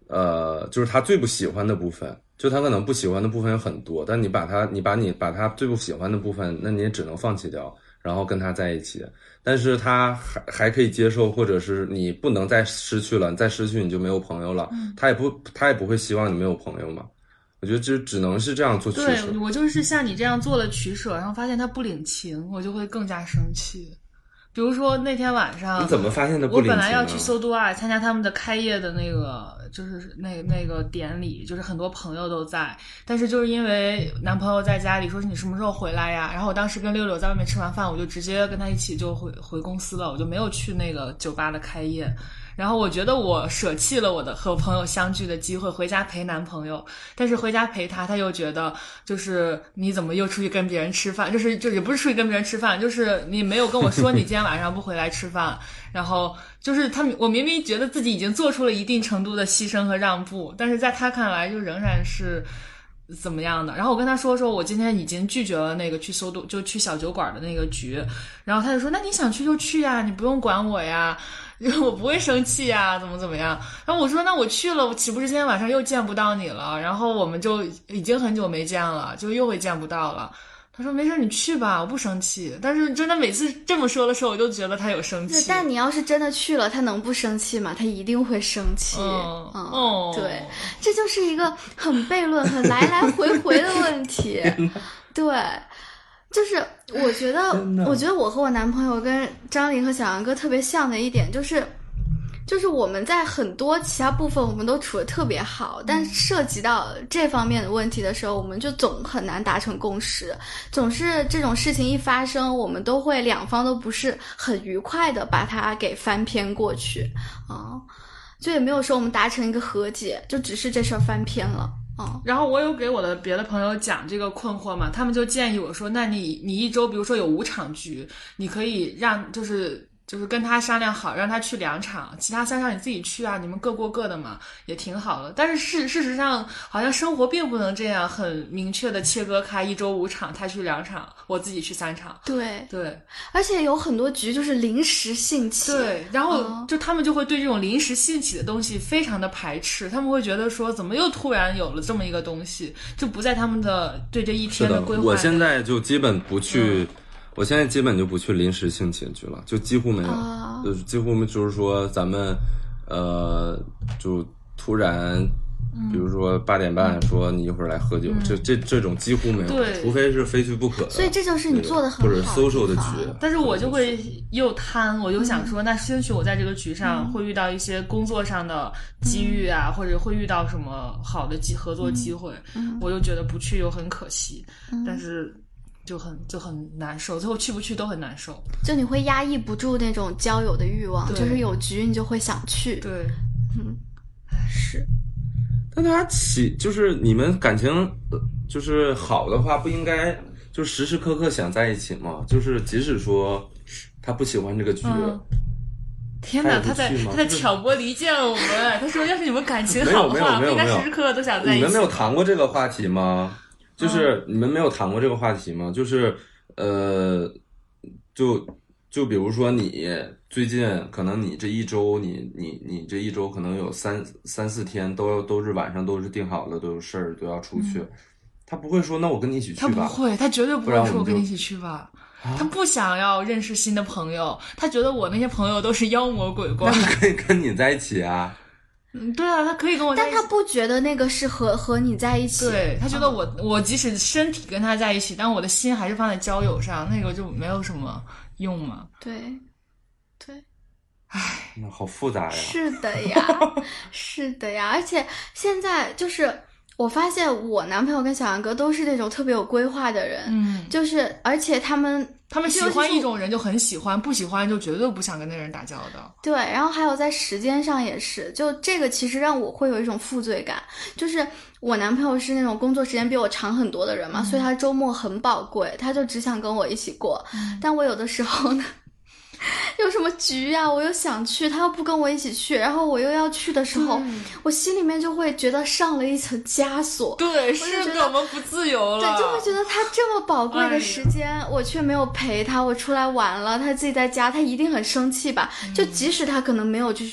Speaker 2: 呃，就是他最不喜欢的部分，就他可能不喜欢的部分有很多，但你把他，你把你把他最不喜欢的部分，那你也只能放弃掉，然后跟他在一起。但是他还还可以接受，或者是你不能再失去了，你再失去你就没有朋友了，嗯、他也不他也不会希望你没有朋友嘛。我觉得就只能是这样做取舍。
Speaker 1: 对，我就是像你这样做了取舍，然后发现他不领情，我就会更加生气。比如说那天晚上，
Speaker 2: 你怎么发现的不领情呢？
Speaker 1: 我本来要去搜杜爱参加他们的开业的那个，就是那那个典礼，就是很多朋友都在，但是就是因为男朋友在家里说是你什么时候回来呀？然后我当时跟六六在外面吃完饭，我就直接跟他一起就回回公司了，我就没有去那个酒吧的开业。然后我觉得我舍弃了我的和朋友相聚的机会，回家陪男朋友，但是回家陪他，他又觉得就是你怎么又出去跟别人吃饭，就是就也不是出去跟别人吃饭，就是你没有跟我说你今天晚上不回来吃饭，然后就是他我明明觉得自己已经做出了一定程度的牺牲和让步，但是在他看来就仍然是怎么样的。然后我跟他说说我今天已经拒绝了那个去搜度就去小酒馆的那个局，然后他就说那你想去就去呀，你不用管我呀，我不会生气呀，怎么怎么样。然后我说那我去了，我岂不是今天晚上又见不到你了，然后我们就已经很久没见了，就又会见不到了。他说没事你去吧，我不生气。但是真的每次这么说的时候，我就觉得他有生气。
Speaker 3: 但你要是真的去了，他能不生气吗？他一定会生气。
Speaker 1: 嗯，
Speaker 3: 嗯
Speaker 1: 哦，
Speaker 3: 对，这就是一个很悖论、很来来回回的问题。对，就是我觉得，我觉得我和我男朋友跟张琳和小杨哥特别像的一点就是。就是我们在很多其他部分我们都处得特别好，但涉及到这方面的问题的时候，我们就总很难达成共识，总是这种事情一发生，我们都会两方都不是很愉快的把它给翻篇过去啊、嗯，就也没有说我们达成一个和解，就只是这事儿翻篇了。嗯，
Speaker 1: 然后我有给我的别的朋友讲这个困惑嘛，他们就建议我说，那你你一周比如说有五场局，你可以让就是就是跟他商量好，让他去两场，其他三场你自己去啊，你们各过各的嘛，也挺好的。但是事事实上，好像生活并不能这样很明确的切割开，一周五场，他去两场，我自己去三场。
Speaker 3: 对
Speaker 1: 对，
Speaker 3: 而且有很多局就是临时兴起。
Speaker 1: 对，然后就他们就会对这种临时兴起的东西非常的排斥，他们会觉得说，怎么又突然有了这么一个东西，就不在他们的对这一天的规划。
Speaker 2: 我现在就基本不去。嗯我现在基本就不去临时兴起局了，就几乎没有，啊、就是几乎就是说咱们，呃，就突然，比如说八点半说你一会儿来喝酒，嗯、这这这种几乎没有，除非是非去不可的。
Speaker 3: 所以这就是你做的很好，
Speaker 2: 或者 social 的局。
Speaker 1: 但是我就会又贪，我就想说，嗯、那兴许我在这个局上会遇到一些工作上的机遇啊，嗯、或者会遇到什么好的机合作机会，嗯、我就觉得不去又很可惜，嗯、但是。就很就很难受，最后去不去都很难受。
Speaker 3: 就你会压抑不住那种交友的欲望，就是有局你就会想去。
Speaker 1: 对，
Speaker 3: 嗯，是。
Speaker 2: 但他起就是你们感情就是好的话，不应该就时时刻刻想在一起吗？就是即使说他不喜欢这个局。嗯
Speaker 1: 天哪，他在他在挑拨离间我们。他说，要是你们感情好的话，不应该时时刻刻都想在一起。
Speaker 2: 你们没有谈过这个话题吗？就是你们没有谈过这个话题吗？就是呃，就就比如说你最近可能你这一周你你你这一周可能有三三四天都都是晚上都是定好了都有事儿都要出去，嗯、他不会说那我跟你一起去吧？
Speaker 1: 他不会，他绝对不会说我跟你一起去吧。他不想要认识新的朋友，他觉得我那些朋友都是妖魔鬼怪。
Speaker 2: 那可以跟你在一起啊。
Speaker 1: 嗯，对啊，他可以跟我在一起，
Speaker 3: 但他不觉得那个是和和你在一起。
Speaker 1: 对，他觉得我、嗯、我即使身体跟他在一起，但我的心还是放在交友上，那个就没有什么用嘛。
Speaker 3: 对，对，
Speaker 1: 唉，
Speaker 2: 那好复杂呀。
Speaker 3: 是的呀，是的呀，而且现在就是我发现我男朋友跟小杨哥都是那种特别有规划的人，
Speaker 1: 嗯，
Speaker 3: 就是而且他们。
Speaker 1: 他们喜欢一种人就很喜欢，不喜欢就绝对不想跟那人打交道。
Speaker 3: 对，然后还有在时间上也是，就这个其实让我会有一种负罪感，就是我男朋友是那种工作时间比我长很多的人嘛，嗯、所以他周末很宝贵，他就只想跟我一起过。嗯、但我有的时候呢，有什么局啊，我又想去，他又不跟我一起去，然后我又要去的时候，我心里面就会觉得上了一层枷锁。
Speaker 1: 对，是的，我们不自由了。
Speaker 3: 对，就会觉得他这么宝贵的时间，哎、我却没有陪他，我出来玩了，他自己在家，他一定很生气吧？嗯、就即使他可能没有这种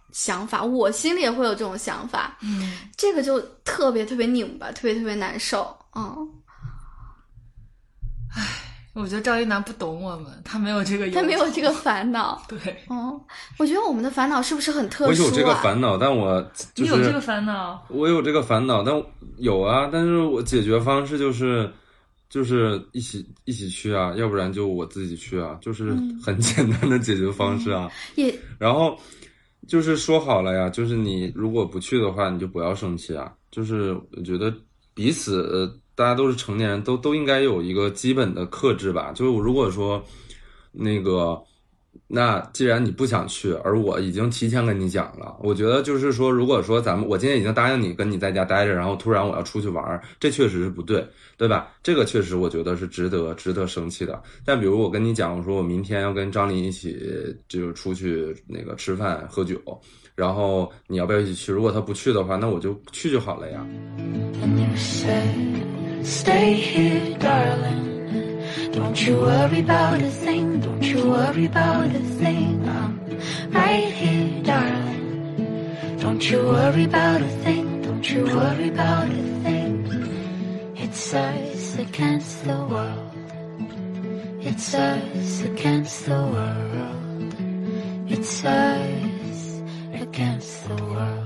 Speaker 3: 想法，我心里也会有这种想法，
Speaker 1: 嗯，
Speaker 3: 这个就特别特别拧巴，特别特别难受。嗯，
Speaker 1: 我觉得赵一楠不懂我们，他没有这个忧愁，
Speaker 3: 他没有这个烦恼。
Speaker 1: 对，
Speaker 3: 嗯，我觉得我们的烦恼是不是很特殊啊？
Speaker 2: 我有这个烦恼，但我就是
Speaker 1: 你有这个烦恼，
Speaker 2: 我有这个烦恼，但有啊，但是我解决方式就是就是一起一起去啊，要不然就我自己去啊，就是很简单的解决方式啊。
Speaker 3: 嗯、也
Speaker 2: 然后就是说好了呀，就是你如果不去的话，你就不要生气啊。就是我觉得彼此、呃、大家都是成年人，都都应该有一个基本的克制吧。就是如果说那个。那既然你不想去，而我已经提前跟你讲了，我觉得就是说，如果说咱们我今天已经答应你跟你在家待着，然后突然我要出去玩，这确实是不对，对吧？这个确实我觉得是值得值得生气的。但比如我跟你讲，我说我明天要跟张琳一起就出去那个吃饭喝酒，然后你要不要一起去？如果他不去的话，那我就去就好了呀。
Speaker 4: And you said, stay here, darling.Don't you worry about a thing, don't you worry about a thing. I'm right here, darling. Don't you worry about a thing, don't you worry about a thing. It's us against the world. It's us against the world. It's us against the world.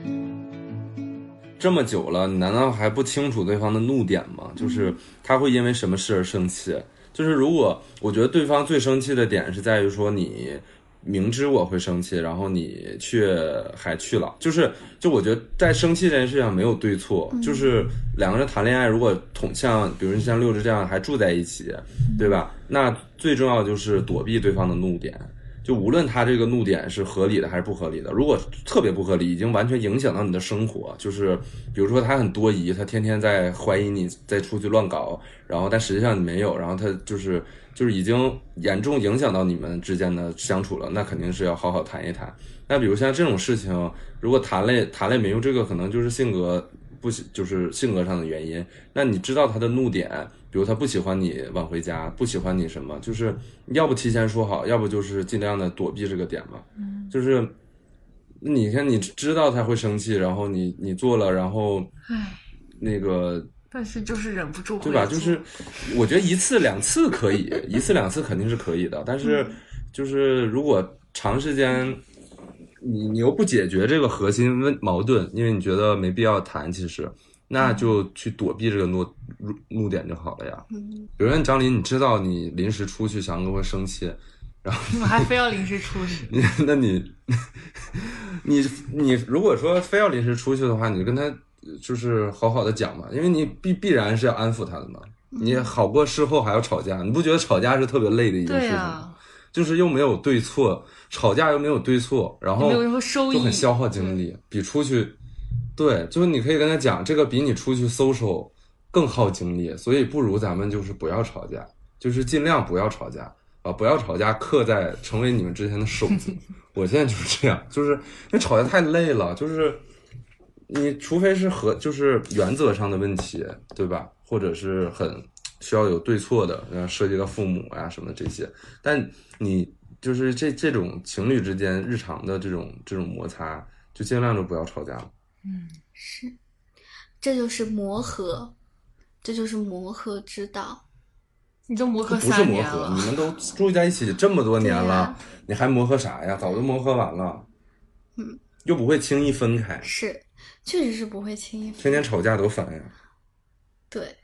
Speaker 2: 这么久了，你难道还不清楚对方的怒点吗？就是他会因为什么事而生气？就是如果我觉得对方最生气的点是在于说你明知我会生气，然后你却还去了，就是就我觉得在生气这件事上没有对错，嗯、就是两个人谈恋爱，如果同像比如像六只这样还住在一起，对吧？那最重要的就是躲避对方的怒点。就无论他这个怒点是合理的还是不合理的，如果特别不合理，已经完全影响到你的生活，就是比如说他很多疑，他天天在怀疑你在出去乱搞，然后但实际上你没有，然后他就是就是已经严重影响到你们之间的相处了，那肯定是要好好谈一谈。那比如像这种事情，如果谈了谈了没用，这个可能就是性格不就是性格上的原因，那你知道他的怒点，比如他不喜欢你晚回家，不喜欢你什么，就是要不提前说好，要不就是尽量的躲避这个点嘛。嗯，就是你看你知道他会生气，然后你你做了，然后
Speaker 1: 唉
Speaker 2: 那个
Speaker 1: 但是就是忍不住会
Speaker 2: 对吧？就是我觉得一次两次可以，一次两次肯定是可以的，但是就是如果长时间你你又不解决这个核心问矛盾，因为你觉得没必要谈，其实那就去躲避这个怒怒点就好了呀。嗯，比如说张琳，你知道你临时出去，翔哥会生气，然后
Speaker 1: 你们还非要临时出去，
Speaker 2: 那你你你如果说非要临时出去的话，你就跟他就是好好的讲嘛，因为你必必然是要安抚他的嘛，你好过事后还要吵架，你不觉得吵架是特别累的一件事情吗？啊、就是又没有对错，吵架又没有对错，然后就很消耗精力，比出去。对，就是你可以跟他讲，这个比你出去 social 更耗精力，所以不如咱们就是不要吵架，就是尽量不要吵架啊，不要吵架，刻在成为你们之间的手字。我现在就是这样，就是因为吵架太累了，就是你除非是和就是原则上的问题，对吧？或者是很需要有对错的，然后涉及到父母啊什么的这些，但你就是这这种情侣之间日常的这种这种摩擦，就尽量就不要吵架了。
Speaker 3: 嗯，是，这就是磨合，这就是磨合之道。
Speaker 1: 你都磨合
Speaker 2: 三年了，不是磨合，你们都住在一起这么多年了，啊、你还磨合啥呀？早就磨合完了。
Speaker 3: 嗯，
Speaker 2: 又不会轻易分开。
Speaker 3: 是，确实是不会轻易分开。
Speaker 2: 天天吵架多烦呀。
Speaker 3: 对。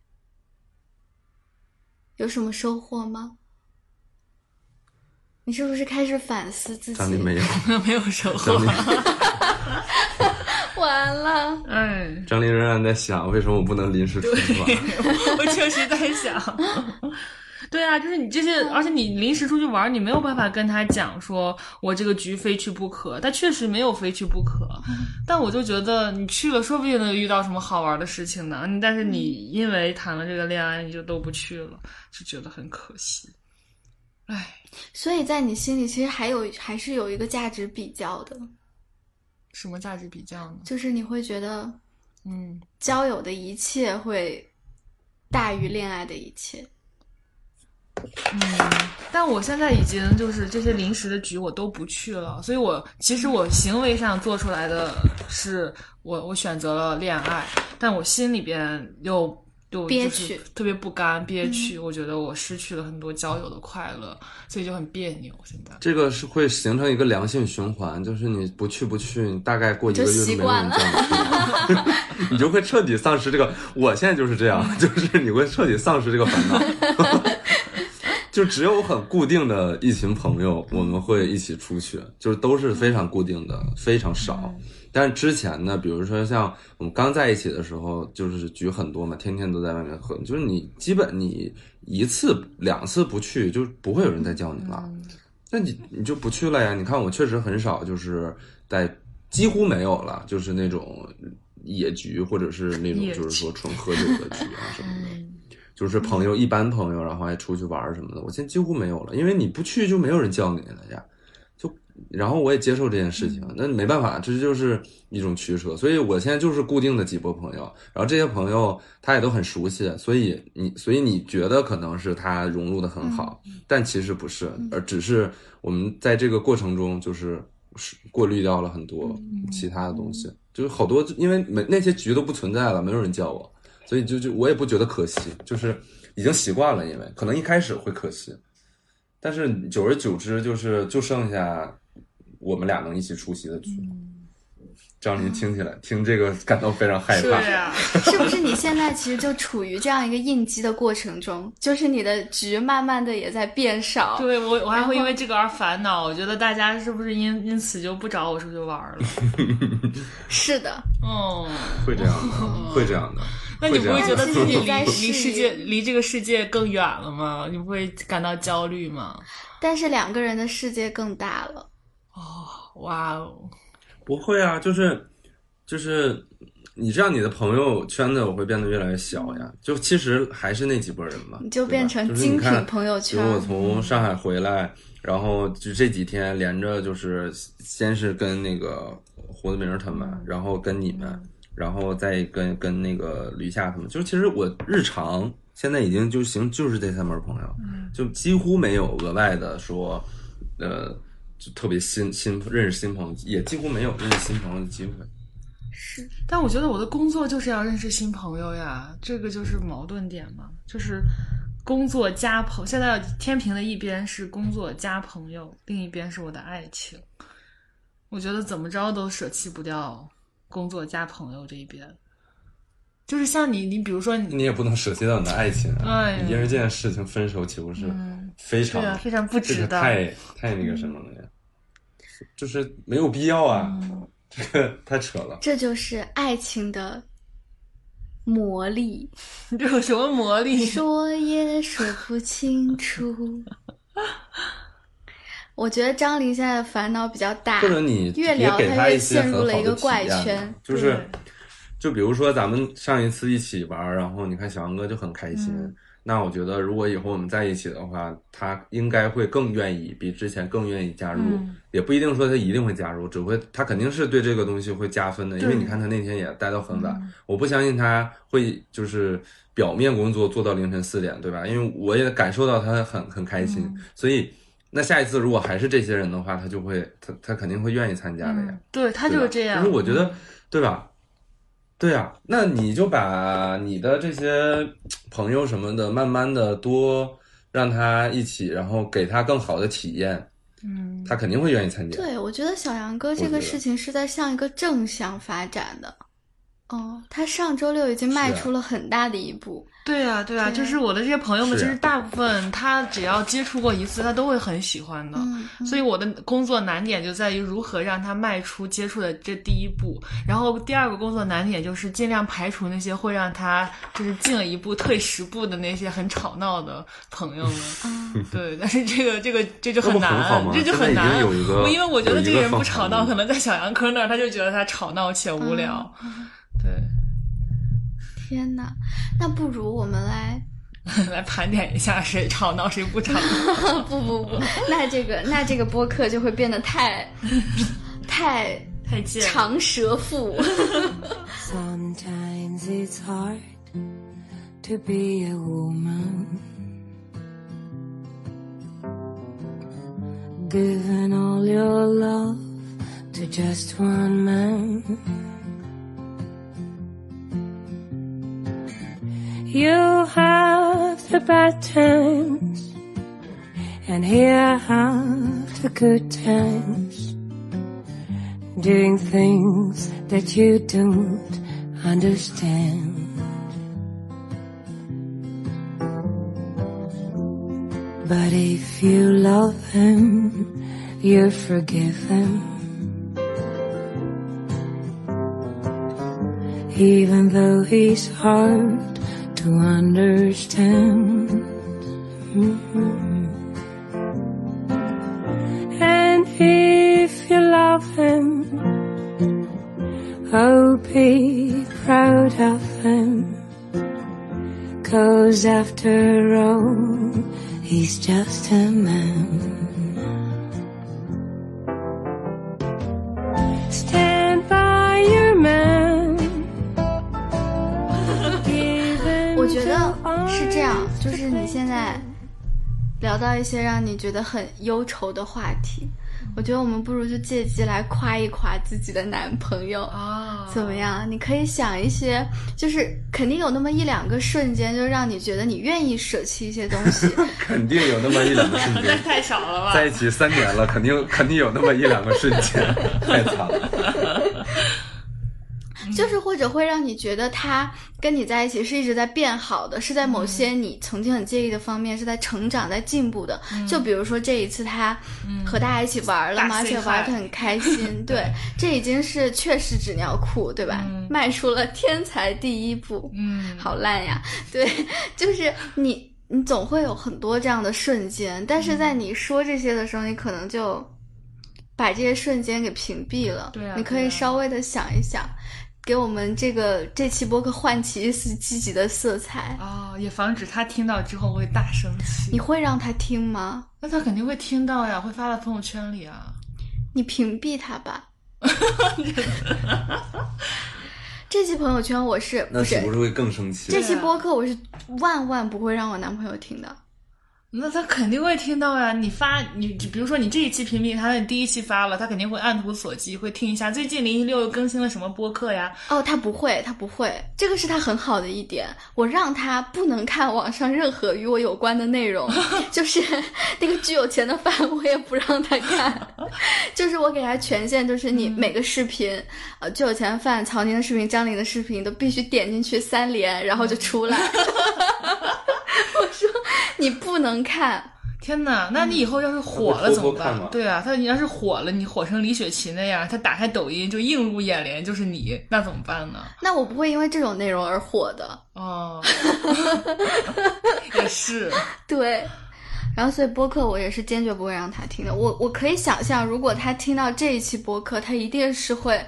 Speaker 3: 有什么收获吗？你是不是开始反思自己？
Speaker 2: 张琳没有，
Speaker 1: 没有收获。
Speaker 3: 完了，
Speaker 1: 哎，
Speaker 2: 张琳仍然在想，为什么我不能临时出去玩？
Speaker 1: 我确实在想，对啊，就是你这些，而且你临时出去玩，你没有办法跟他讲说我这个局非去不可，他确实没有非去不可，但我就觉得你去了，说不定能遇到什么好玩的事情呢。但是你因为谈了这个恋爱，你就都不去了，就觉得很可惜。哎，
Speaker 3: 所以在你心里，其实还有还是有一个价值比较的。
Speaker 1: 什么价值比较呢？
Speaker 3: 就是你会觉得，
Speaker 1: 嗯，
Speaker 3: 交友的一切会大于恋爱的一切。
Speaker 1: 但我现在已经就是这些临时的局我都不去了，所以我其实我行为上做出来的是我我选择了恋爱，但我心里边又又
Speaker 3: 憋
Speaker 1: 就是
Speaker 3: 屈
Speaker 1: 特别不甘憋屈、嗯、我觉得我失去了很多交友的快乐，所以就很别扭。现在
Speaker 2: 这个是会形成一个良性循环，就是你不去不去，你大概过一个月都没有人叫你去，你就会彻底丧失这个。我现在就是这样，就是你会彻底丧失这个烦恼。就只有很固定的一群朋友，我们会一起出去，就是都是非常固定的，非常少。但是之前呢，比如说像我们刚在一起的时候，就是局很多嘛，天天都在外面喝，就是你基本你一次两次不去，就不会有人再叫你了。那你你就不去了呀？你看我确实很少，就是在几乎没有了，就是那种野局或者是那种就是说纯喝酒的局啊什么的。就是朋友一般朋友，然后还出去玩什么的，我现在几乎没有了，因为你不去就没有人叫你了呀。就然后我也接受这件事情，那没办法，这就是一种取舍。所以我现在就是固定的几波朋友，然后这些朋友他也都很熟悉，所以你所以你觉得可能是他融入的很好，但其实不是，而只是我们在这个过程中就是过滤掉了很多其他的东西，就是好多因为没那些局都不存在了，没有人叫我。所以就就我也不觉得可惜，就是已经习惯了，因为可能一开始会可惜，但是久而久之就是就剩下我们俩能一起出席的局。张琳听起来听这个感到非常害怕，
Speaker 1: 是啊，
Speaker 3: 是不是你现在其实就处于这样一个应激的过程中，就是你的局慢慢的也在变少。
Speaker 1: 对，我我还会因为这个而烦恼，我觉得大家是不是因因此就不找我出去玩了？
Speaker 3: 是的，
Speaker 1: 嗯，
Speaker 2: 会这样的，会这样的。
Speaker 1: 那你不会觉得自己离离世界离这个世界更远了吗？你不会感到焦虑吗？
Speaker 3: 但是两个人的世界更大了。
Speaker 1: 哦，哇哦！
Speaker 2: 不会啊，就是就是你这样，你的朋友圈子会变得越来越小呀。就其实还是那几拨人嘛，
Speaker 3: 你就变成精品朋友圈。
Speaker 2: 比如我从上海回来，然后就这几天连着就是先是跟那个胡子明他们，然后跟你们。然后再跟跟那个吕夏他们，就其实我日常现在已经就行，就是这三门朋友，就几乎没有额外的说，呃，就特别新新认识新朋友，也几乎没有认识新朋友的机会。
Speaker 1: 是，但我觉得我的工作就是要认识新朋友呀，这个就是矛盾点嘛，就是工作加朋，现在天平的一边是工作加朋友，另一边是我的爱情，我觉得怎么着都舍弃不掉工作加朋友这一边。就是像你你比如说 你,
Speaker 2: 你也不能舍弃掉你的爱情啊，
Speaker 1: 哎、
Speaker 2: 因为这件事情分手岂不是非常、
Speaker 1: 嗯啊、非常不值得，
Speaker 2: 这个、太太那个什么了呀、嗯、就是没有必要啊、嗯、这个太扯了。
Speaker 3: 这就是爱情的魔力。
Speaker 1: 这有什么魔力？
Speaker 3: 说也说不清楚。我觉得张琳现在的烦恼比较大，
Speaker 2: 或者你
Speaker 3: 越聊
Speaker 2: 他
Speaker 3: 越陷入了一个怪圈。
Speaker 2: 就是就比如说咱们上一次一起玩，然后你看小杨哥就很开心、嗯、那我觉得如果以后我们在一起的话，他应该会更愿意，比之前更愿意加入、嗯、也不一定说他一定会加入，只会他肯定是对这个东西会加分的，因为你看他那天也待到很晚、嗯、我不相信他会就是表面工作做到凌晨四点，对吧？因为我也感受到他很很开心、嗯、所以那下一次如果还是这些人的话，他就会他他肯定会愿意参加的呀、嗯、
Speaker 1: 对，他就是这样。
Speaker 2: 就是我觉得、嗯、对吧？对啊，那你就把你的这些朋友什么的慢慢的多让他一起，然后给他更好的体验，嗯，他肯定会愿意参加。
Speaker 3: 对，我觉得小杨哥这个事情是在向一个正向发展的。哦，他上周六已经迈出了很大的一步。
Speaker 1: 对啊，对啊，对，就是我的这些朋友们，其实大部分他只要接触过一次，他都会很喜欢的。嗯嗯、所以我的工作难点就在于如何让他迈出接触的这第一步，然后第二个工作难点就是尽量排除那些会让他就是进了一步退十步的那些很吵闹的朋友们。嗯、对，但是这个这个这就很难，这就很难。我因为我觉得这个人不吵闹，可能在小杨科那儿他就觉得他吵闹且无聊。嗯、对。
Speaker 3: 天哪，那不如我们来
Speaker 1: 来盘点一下谁吵闹谁不吵闹。
Speaker 3: 不不不，那这个那这个播客就会变得太太
Speaker 1: 太贱，
Speaker 3: 长舌妇。
Speaker 4: Sometimes it's hard to be a woman
Speaker 5: given all your love to just one man. You have the bad times, and here have the good times, doing things that you don't understand. But if you love him, you forgive him, even though he's hard to understand. Mm-hmm. And if you love him, oh, be proud of him, 'cause after all, he's just a man. Stand by your man.
Speaker 3: 我觉得是这样，就是你现在聊到一些让你觉得很忧愁的话题，我觉得我们不如就借机来夸一夸自己的男朋友
Speaker 1: 啊，
Speaker 3: 怎么样？你可以想一些，就是肯定有那么一两个瞬间，就让你觉得你愿意舍弃一些东西。
Speaker 2: 肯定有那么一两个瞬间，
Speaker 1: 太少了吧？
Speaker 2: 在一起三年了，肯定肯定有那么一两个瞬间，太惨了。
Speaker 3: 就是或者会让你觉得他跟你在一起是一直在变好的，是在某些你曾经很介意的方面是在成长在进步的、嗯、就比如说这一次他和大家一起玩了嘛、嗯、而且玩得很开心对，这已经是确实纸尿裤对吧、嗯、迈出了天才第一步嗯，好烂呀对，就是你你总会有很多这样的瞬间，但是在你说这些的时候你可能就把这些瞬间给屏蔽了对啊，你可以稍微的想一想给我们这个这期播客唤起一丝积极的色彩
Speaker 1: 哦，也防止他听到之后会大生气。
Speaker 3: 你会让他听吗？
Speaker 1: 那他肯定会听到呀，会发到朋友圈里啊。
Speaker 3: 你屏蔽他吧。这期朋友圈我是
Speaker 2: 那岂不是会更生气？
Speaker 3: 这期播客我是万万不会让我男朋友听的。
Speaker 1: 那他肯定会听到呀，你发你比如说你这一期屏蔽他，你第一期发了，他肯定会按图索骥，会听一下最近零一六又更新了什么播客呀。
Speaker 3: 哦，他不会，他不会，这个是他很好的一点。我让他不能看网上任何与我有关的内容，就是那个巨有钱的饭我也不让他看，就是我给他权限，就是你每个视频，嗯、呃，巨有钱饭、曹宁的视频、张琳的视频都必须点进去三连，然后就出来。我说你不能看。
Speaker 1: 天哪，那你以后要是火了怎么办？嗯、对啊，他你要是火了，你火成李雪琴那样，他打开抖音就映入眼帘就是你，那怎么办呢？
Speaker 3: 那我不会因为这种内容而火的。
Speaker 1: 哦，也是。
Speaker 3: 对，然后所以播客我也是坚决不会让他听的。我我可以想象，如果他听到这一期播客，他一定是会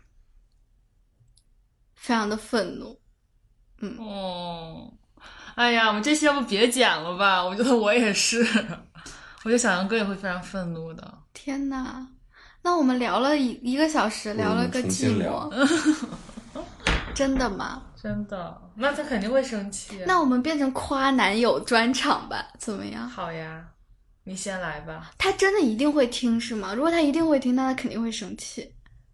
Speaker 3: 非常的愤怒。嗯。
Speaker 1: 哦。哎呀，我们这期要不别剪了吧？我觉得我也是，我觉得小杨哥也会非常愤怒的。
Speaker 3: 天哪，那我们聊了一一个小时，聊了个寂寞，真的吗？
Speaker 1: 真的，那他肯定会生气。
Speaker 3: 那我们变成夸男友专场吧，怎么样？
Speaker 1: 好呀，你先来吧。
Speaker 3: 他真的一定会听是吗？如果他一定会听，那他肯定会生气。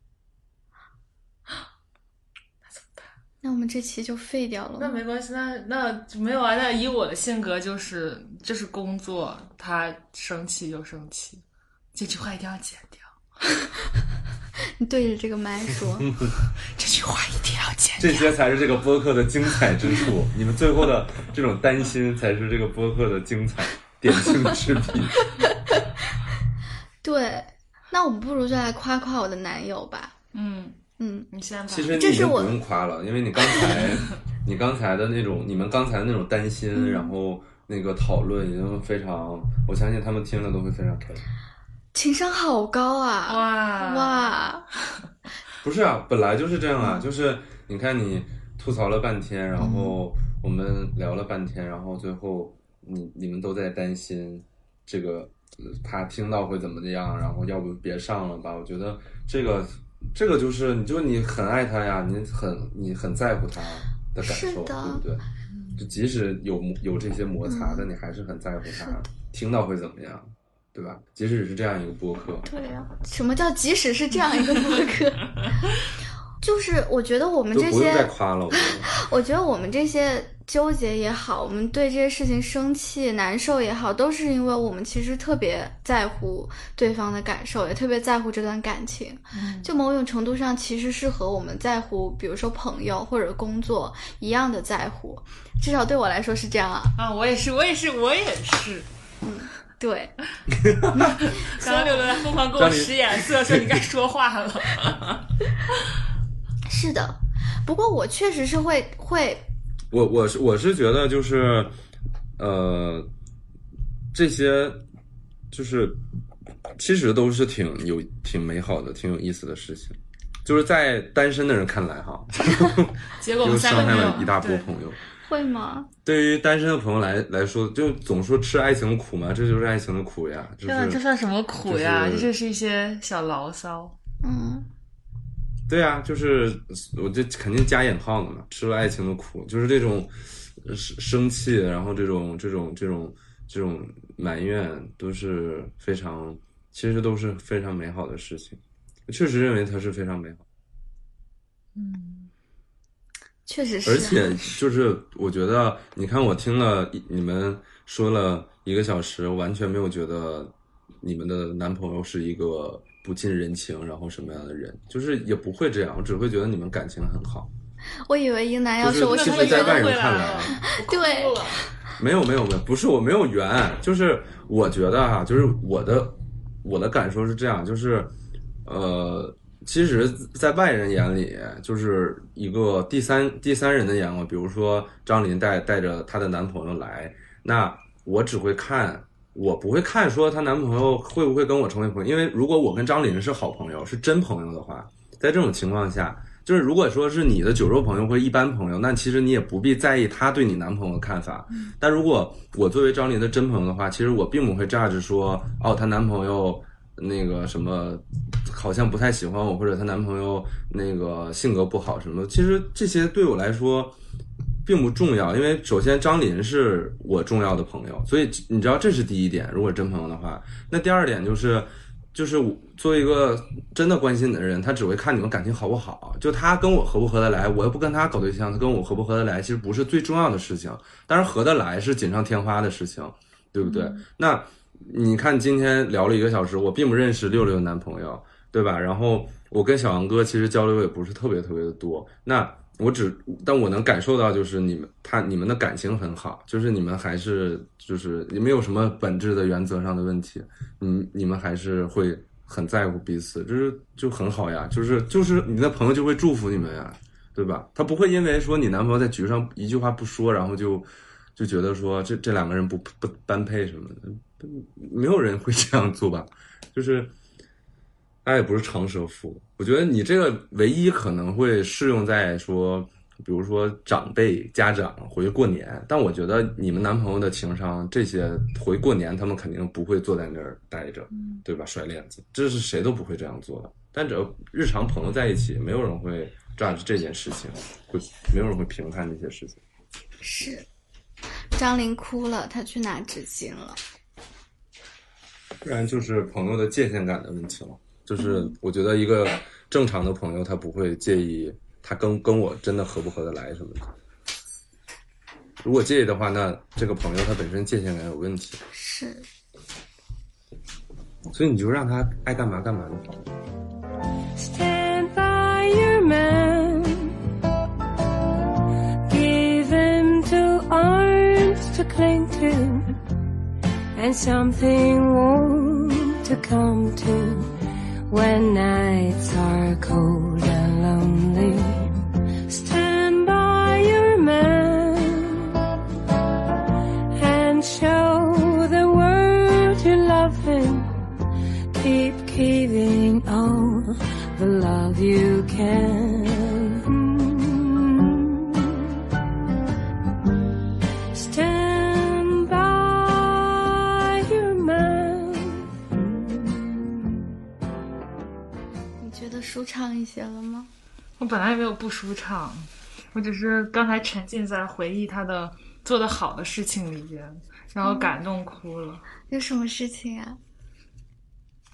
Speaker 3: 那我们这期就废掉了。
Speaker 1: 那没关系，那那没有啊。那以我的性格，就是这是工作，他生气就生气，这句话一定要剪掉。
Speaker 3: 你对着这个麦说，
Speaker 1: 这句话一定要剪掉。
Speaker 2: 这些才是这个播客的精彩之处，你们最后的这种担心才是这个播客的精彩点睛之笔。
Speaker 3: 对，那我们不如就来夸夸我的男友吧。
Speaker 1: 嗯。嗯，你先吧。
Speaker 2: 其实你已经不用夸了，因为你刚才你刚才的那种你们刚才的那种担心、嗯、然后那个讨论已经非常，我相信他们听了都会非常开心。
Speaker 3: 情商好高啊！
Speaker 1: 哇
Speaker 3: 哇！
Speaker 2: 不是啊，本来就是这样啊、嗯、就是你看你吐槽了半天，然后我们聊了半天，然后最后你你们都在担心这个他听到会怎么样，然后要不别上了吧。我觉得这个这个就是你就你很爱他呀，你很你很在乎他的感受，对不对？就即使有有这些摩擦、嗯、但你还是很在乎他，听到会怎么样？ 对吧？即使是这样一个播客，
Speaker 3: 对呀、啊，什么叫即使是这样一个播客？就是我觉得我们这些，
Speaker 2: 都不用再夸了。我觉得，
Speaker 3: 我觉得我们这些纠结也好，我们对这些事情生气、难受也好，都是因为我们其实特别在乎对方的感受，也特别在乎这段感情。嗯、就某种程度上，其实是和我们在乎，比如说朋友或者工作一样的在乎。至少对我来说是这样啊。
Speaker 1: 啊，我也是，我也是，我也是。
Speaker 3: 嗯。对，
Speaker 1: 刚刚六六在疯狂给我使眼色，说你该说话了。
Speaker 3: 是的，不过我确实是会会，
Speaker 2: 我我是我是觉得就是，呃，这些就是其实都是挺有挺美好的、挺有意思的事情，就是在单身的人看来哈，
Speaker 1: 结果我们三个
Speaker 2: 伤害了一大波朋友。
Speaker 3: 会吗？
Speaker 2: 对于单身的朋友来来说，就总说吃爱情的苦嘛，这就是爱情的苦呀。就是、
Speaker 1: 这算什么苦呀？
Speaker 2: 就是、
Speaker 1: 这就是一些小牢骚。
Speaker 3: 嗯，
Speaker 2: 对啊，就是我这肯定加引号的嘛，吃了爱情的苦，就是这种生气，然后这种这种这种这种埋怨，都是非常，其实都是非常美好的事情。我确实认为它是非常美好。
Speaker 3: 嗯。确实是，
Speaker 2: 而且就是我觉得，你看我听了你们说了一个小时，完全没有觉得你们的男朋友是一个不近人情，然后什么样的人，就是也不会这样，我只会觉得你们感情很好。
Speaker 3: 我以为英男要说，我
Speaker 2: 其实在外人看来，
Speaker 3: 对，
Speaker 2: 没有没有没有，不是我没有缘，就是我觉得哈、啊，就是我的我的感受是这样，就是呃。其实，在外人眼里，就是一个第三第三人的眼光。比如说，张琳带带着她的男朋友来，那我只会看，我不会看说她男朋友会不会跟我成为朋友。因为如果我跟张琳是好朋友，是真朋友的话，在这种情况下，就是如果说是你的酒肉朋友或一般朋友，那其实你也不必在意她对你男朋友的看法。但如果我作为张琳的真朋友的话，其实我并不会炸着说，哦，她男朋友。那个什么好像不太喜欢我，或者她男朋友那个性格不好什么的，其实这些对我来说并不重要，因为首先张琳是我重要的朋友，所以你知道这是第一点，如果真朋友的话。那第二点就是就是作为一个真的关心你的人，他只会看你们感情好不好，就他跟我合不合得来，我又不跟他搞对象，他跟我合不合得来其实不是最重要的事情，当然合得来是锦上添花的事情，对不对？嗯、那你看今天聊了一个小时，我并不认识六六的男朋友，对吧？然后我跟小杨哥其实交流也不是特别特别的多，那我只但我能感受到就是你们他你们的感情很好，就是你们还是就是你们有什么本质的原则上的问题，你你们还是会很在乎彼此，就是就很好呀，就是就是你的朋友就会祝福你们呀，对吧？他不会因为说你男朋友在局上一句话不说，然后就就觉得说这这两个人不不般配什么的。没有人会这样做吧，就是他也不是长舌妇。我觉得你这个唯一可能会适用在说比如说长辈家长回过年，但我觉得你们男朋友的情商这些回过年他们肯定不会坐在那儿待着，对吧？甩脸子，这是谁都不会这样做的。但只要日常朋友在一起，没有人会抓着这件事情，会没有人会评判这些事情。
Speaker 3: 是，张琳哭了，她去拿纸巾了。
Speaker 2: 不然就是朋友的界限感的问题了。就是我觉得一个正常的朋友，他不会介意他跟跟我真的合不合得来什么的。如果介意的话，那这个朋友他本身界限感有问题。
Speaker 3: 是。
Speaker 2: 所以你就让他爱干嘛干嘛就好。
Speaker 5: Stand by your man, give him two arms to cling to, and something warm to come to when nights are cold and lonely. Stand by your man and show the world you love him. Keep giving all the love you can. Stand by your man.
Speaker 3: 你觉得舒畅一些了吗？
Speaker 1: 我本来也没有不舒畅，我只是刚才沉浸在回忆他的做得好的事情里边，然后感动哭了。
Speaker 3: 有什么事情啊？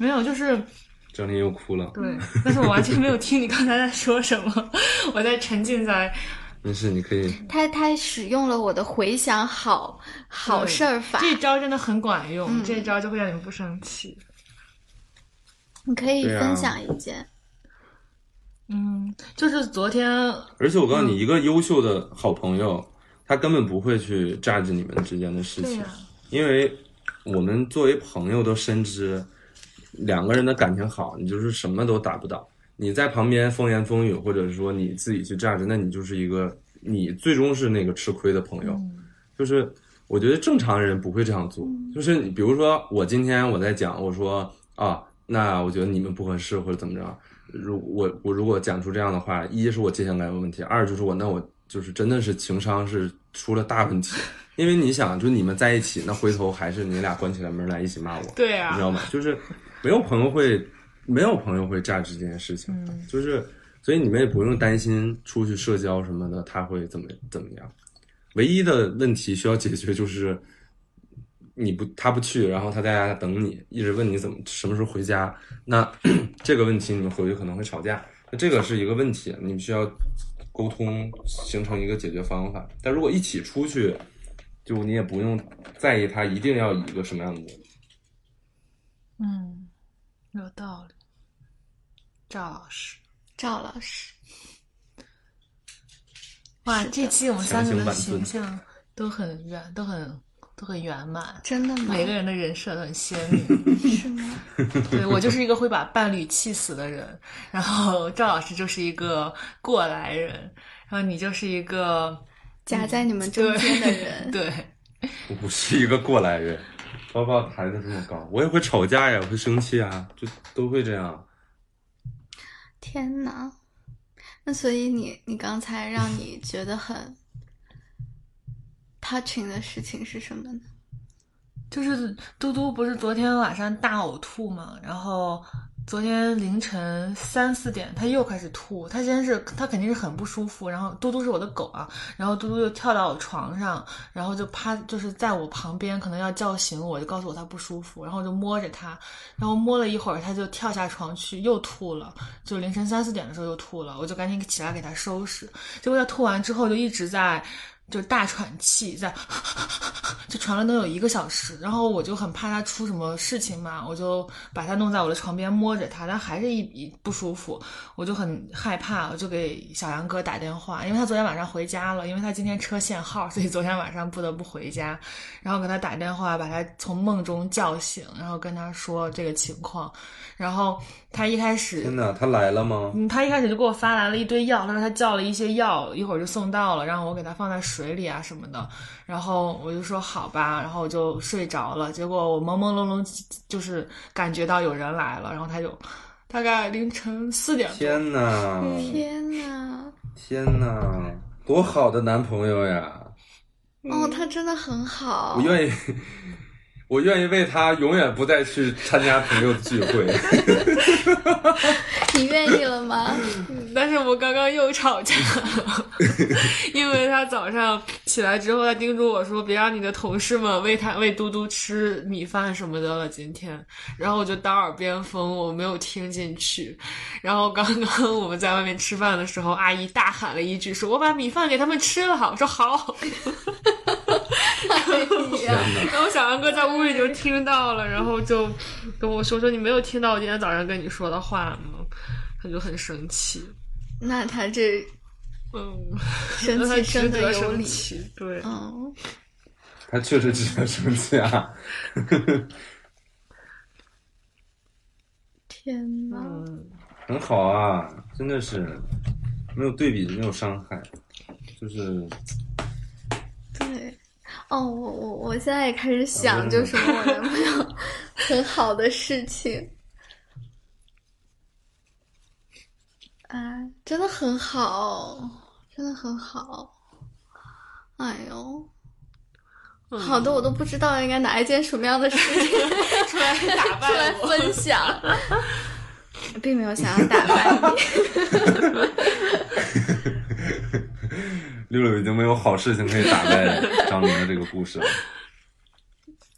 Speaker 1: 没有，就是
Speaker 2: 张琳又哭了。
Speaker 1: 对，但是我完全没有听你刚才在说什么，我在沉浸在。
Speaker 2: 没事，你可以。
Speaker 3: 他他使用了我的回想好好事儿法，
Speaker 1: 这招真的很管用，
Speaker 3: 嗯、
Speaker 1: 这招就会让你们不生气。
Speaker 3: 你可以
Speaker 2: 对啊
Speaker 3: 分享一件。
Speaker 1: 嗯，就是昨天，
Speaker 2: 而且我告诉你，一个优秀的好朋友，他根本不会去榨汁你们之间的事情，
Speaker 1: 对呀、
Speaker 2: 因为我们作为朋友都深知，两个人的感情好，你就是什么都打不倒。你在旁边风言风语，或者说你自己去榨汁，那你就是一个你最终是那个吃亏的朋友。
Speaker 1: 嗯、
Speaker 2: 就是我觉得正常人不会这样做，嗯、就是你比如说我今天我在讲，我说啊，那我觉得你们不合适或者怎么着。如我我如果讲出这样的话，一是我界限感有问题，二就是我那我就是真的是情商是出了大问题，因为你想，就你们在一起，那回头还是你俩关起来门来一起骂我，
Speaker 1: 对啊，
Speaker 2: 你知道吗？就是没有朋友会没有朋友会榨汁这件事情，
Speaker 1: 嗯、
Speaker 2: 就是所以你们也不用担心出去社交什么的他会怎么怎么样，唯一的问题需要解决就是你不他不去，然后他在家等你，一直问你怎么什么时候回家，那这个问题你们回去可能会吵架，那这个是一个问题，你们需要沟通形成一个解决方法。但如果一起出去，就你也不用在意他一定要以一个什么样的模式。
Speaker 1: 嗯，有道理。赵老师，
Speaker 3: 赵老师，
Speaker 1: 哇，这期我们三个人的形象都很圆，都很都很圆满，
Speaker 3: 真的吗？
Speaker 1: 每个人的人设都很鲜明，
Speaker 3: 是吗？
Speaker 1: 对，我就是一个会把伴侣气死的人，然后赵老师就是一个过来人，然后你就是一个
Speaker 3: 夹在你们中间的人。
Speaker 1: 对，
Speaker 2: 我不是一个过来人，包包抬得这么高，我也会吵架呀，我会生气啊，就都会这样。
Speaker 3: 天哪，那所以你你刚才让你觉得很touching的事情是什么呢？
Speaker 1: 就是嘟嘟不是昨天晚上大呕吐嘛，然后昨天凌晨三四点他又开始吐，他先是他肯定是很不舒服，然后嘟嘟是我的狗啊，然后嘟嘟又跳到我床上，然后就趴就是在我旁边可能要叫醒我，就告诉我他不舒服，然后就摸着他，然后摸了一会儿他就跳下床去又吐了，就凌晨三四点的时候又吐了，我就赶紧起来给他收拾，结果他吐完之后就一直在就大喘气，在就喘了能有一个小时，然后我就很怕他出什么事情嘛，我就把他弄在我的床边摸着他，但还是一一不舒服，我就很害怕，我就给小杨哥打电话，因为他昨天晚上回家了，因为他今天车限号，所以昨天晚上不得不回家，然后给他打电话把他从梦中叫醒，然后跟他说这个情况，然后他一开始
Speaker 2: 天哪，他来了吗？
Speaker 1: 嗯，他一开始就给我发来了一堆药，他说他叫了一些药，一会儿就送到了，让我给他放在水里啊什么的。然后我就说好吧，然后我就睡着了。结果我朦朦胧胧就是感觉到有人来了，然后他就大概凌晨四点多。
Speaker 2: 天哪！
Speaker 3: 天哪！
Speaker 2: 天哪！多好的男朋友呀！
Speaker 3: 哦，他真的很好。
Speaker 2: 我愿意。我愿意为他永远不再去参加朋友的聚会。
Speaker 3: 你愿意了吗？
Speaker 1: 但是我刚刚又吵架了，因为他早上起来之后，他叮嘱我说别让你的同事们喂他喂嘟嘟吃米饭什么的了今天，然后我就当耳边风，我没有听进去。然后刚刚我们在外面吃饭的时候，阿姨大喊了一句说我把米饭给他们吃了，我说好。然后小杨哥在屋里就听到了，然后就跟我说说你没有听到我今天早上跟你说的话吗？他就很生气。
Speaker 3: 那他这
Speaker 1: 嗯，
Speaker 3: 生气生的有理，
Speaker 1: 对，
Speaker 3: 嗯，
Speaker 2: 他确实值得生气啊。
Speaker 3: 天哪，
Speaker 1: 嗯，
Speaker 2: 很好啊，真的是没有对比没有伤害，就是
Speaker 3: 对。哦，我我我现在也开始想，就是我男朋友很好的事情，哎，真的很好，真的很好，哎呦，
Speaker 1: 嗯、
Speaker 3: 好的，我都不知道应该拿一件什么样的事情
Speaker 1: 出来打败
Speaker 3: 出来分享，并没有想要打败你。
Speaker 2: 六六已经没有好事情可以打败张琳的这个故事了。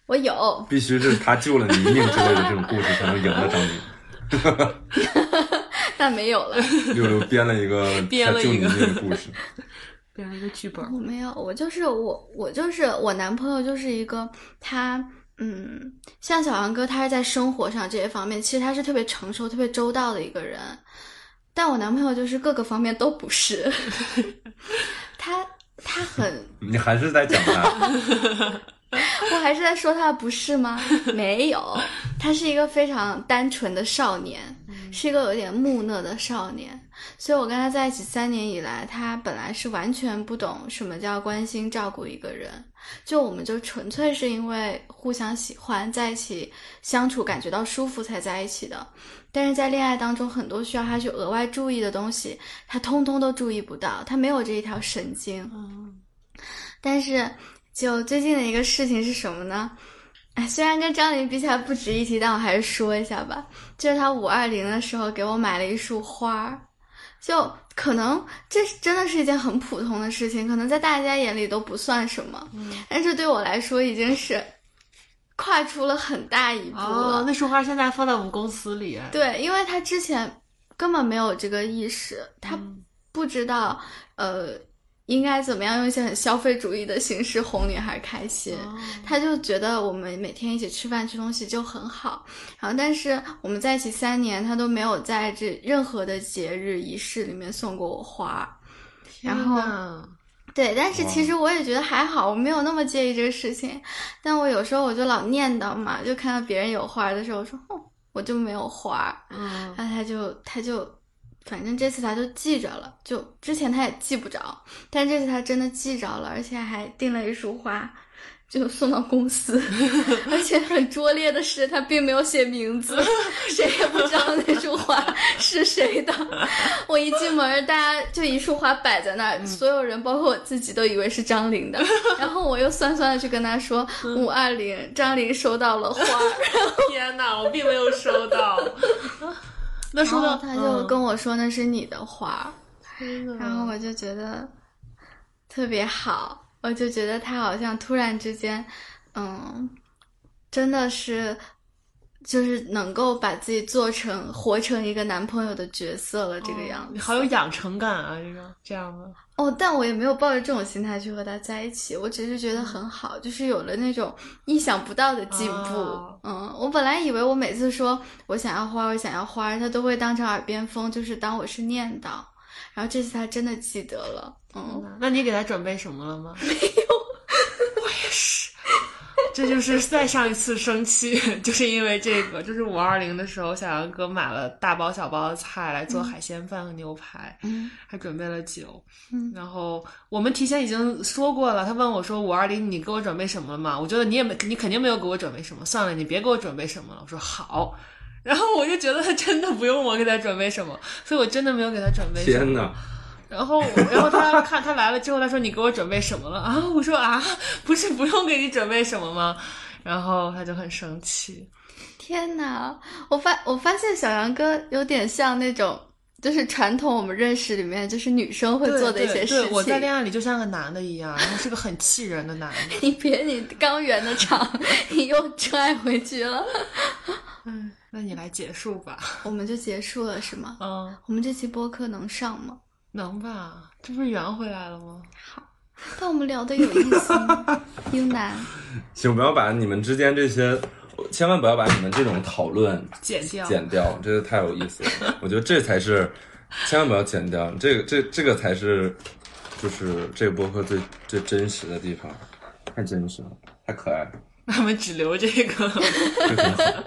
Speaker 3: 我有，
Speaker 2: 必须是他救了你一命之类的这种故事才能赢了张琳。
Speaker 3: 那没有了。
Speaker 2: 六六编了一个他救你一命的故事。
Speaker 1: 编了一个剧本。
Speaker 3: 我没有，我就是我，我就是我男朋友就是一个他，嗯，像小杨哥，他是在生活上这些方面，其实他是特别成熟、特别周到的一个人，但我男朋友就是各个方面都不是。他他很，
Speaker 2: 你还是在讲他。
Speaker 3: 我还是在说他不是吗？没有，他是一个非常单纯的少年，是一个有点木讷的少年。所以我跟他在一起三年以来，他本来是完全不懂什么叫关心照顾一个人，就我们就纯粹是因为互相喜欢，在一起相处感觉到舒服才在一起的。但是在恋爱当中，很多需要他去额外注意的东西，他通通都注意不到，他没有这一条神经。但是就最近的一个事情是什么呢？哎，虽然跟张琳比起来不值一提，但我还是说一下吧。就是他五二零的时候给我买了一束花，就可能这真的是一件很普通的事情，可能在大家眼里都不算什么，嗯、但是对我来说已经是跨出了很大一步了。
Speaker 1: 哦，那束花现在放在我们公司里。
Speaker 3: 对，因为他之前根本没有这个意识，他不知道、嗯、呃应该怎么样用一些很消费主义的形式哄女孩开心、哦、他就觉得我们每天一起吃饭吃东西就很好，然后但是我们在一起三年，他都没有在这任何的节日仪式里面送过我花。然后对，但是其实我也觉得还好，我没有那么介意这个事情，但我有时候我就老念叨嘛，就看到别人有花的时候我说哦，我就没有花。嗯，然后他就他就反正这次他就记着了，就之前他也记不着，但这次他真的记着了，而且还订了一束花就送到公司。而且很拙劣的是他并没有写名字，谁也不知道那束花是谁的。我一进门大家就一束花摆在那儿、嗯、所有人包括我自己都以为是张琳的。然后我又酸酸的去跟他说五二零张琳收到了花。
Speaker 1: 天哪，我并没有收到。那收到
Speaker 3: 他就跟我说那是你的花、嗯、然后我就觉得特别好，我就觉得他好像突然之间嗯，真的是就是能够把自己做成活成一个男朋友的角色了，这个样子、哦、
Speaker 1: 你好有养成感啊，这个这样的。
Speaker 3: 哦，但我也没有抱着这种心态去和他在一起，我只是觉得很好，就是有了那种意想不到的进步、哦、嗯，我本来以为我每次说我想要花我想要花，他都会当成耳边风，就是当我是念叨，然后这次他真的记得了。嗯，
Speaker 1: 那你给他准备什么了吗？
Speaker 3: 没有。
Speaker 1: 我也是，这就是再上一次生气就是因为这个，就是五二零的时候小杨哥买了大包小包的菜来做海鲜饭和牛排，嗯，还准备了酒，嗯，然后我们提前已经说过了，他问我说五二零你给我准备什么了吗？我觉得你也没你肯定没有给我准备什么，算了，你别给我准备什么了。我说好，然后我就觉得他真的不用我给他准备什么，所以我真的没有给他准备什么。
Speaker 2: 天哪！
Speaker 1: 然后，然后他看他来了之后，他说你给我准备什么了啊？我说啊，不是不用给你准备什么吗？然后他就很生气。
Speaker 3: 天哪！我发我发现小杨哥有点像那种，就是传统我们认识里面就是女生会做的一些事情。
Speaker 1: 对对对，我在恋爱里就像个男的一样，然后是个很气人的男的。
Speaker 3: 你别，你刚圆的场，你又拽回去了。
Speaker 1: 嗯，那你来结束吧。
Speaker 3: 我们就结束了是吗？嗯。我们这期播客能上吗？
Speaker 1: 能吧，这不是圆回来了吗？
Speaker 3: 好，但我们聊的有意思吗？英男，
Speaker 2: 请不要把你们之间这些，千万不要把你们这种讨论
Speaker 1: 剪掉，
Speaker 2: 剪掉，这个太有意思了。我觉得这才是，千万不要剪掉，这个这这个才是，就是这个播客最最真实的地方，太真实了，太可爱了。
Speaker 1: 他们只留这个，
Speaker 2: 这很好。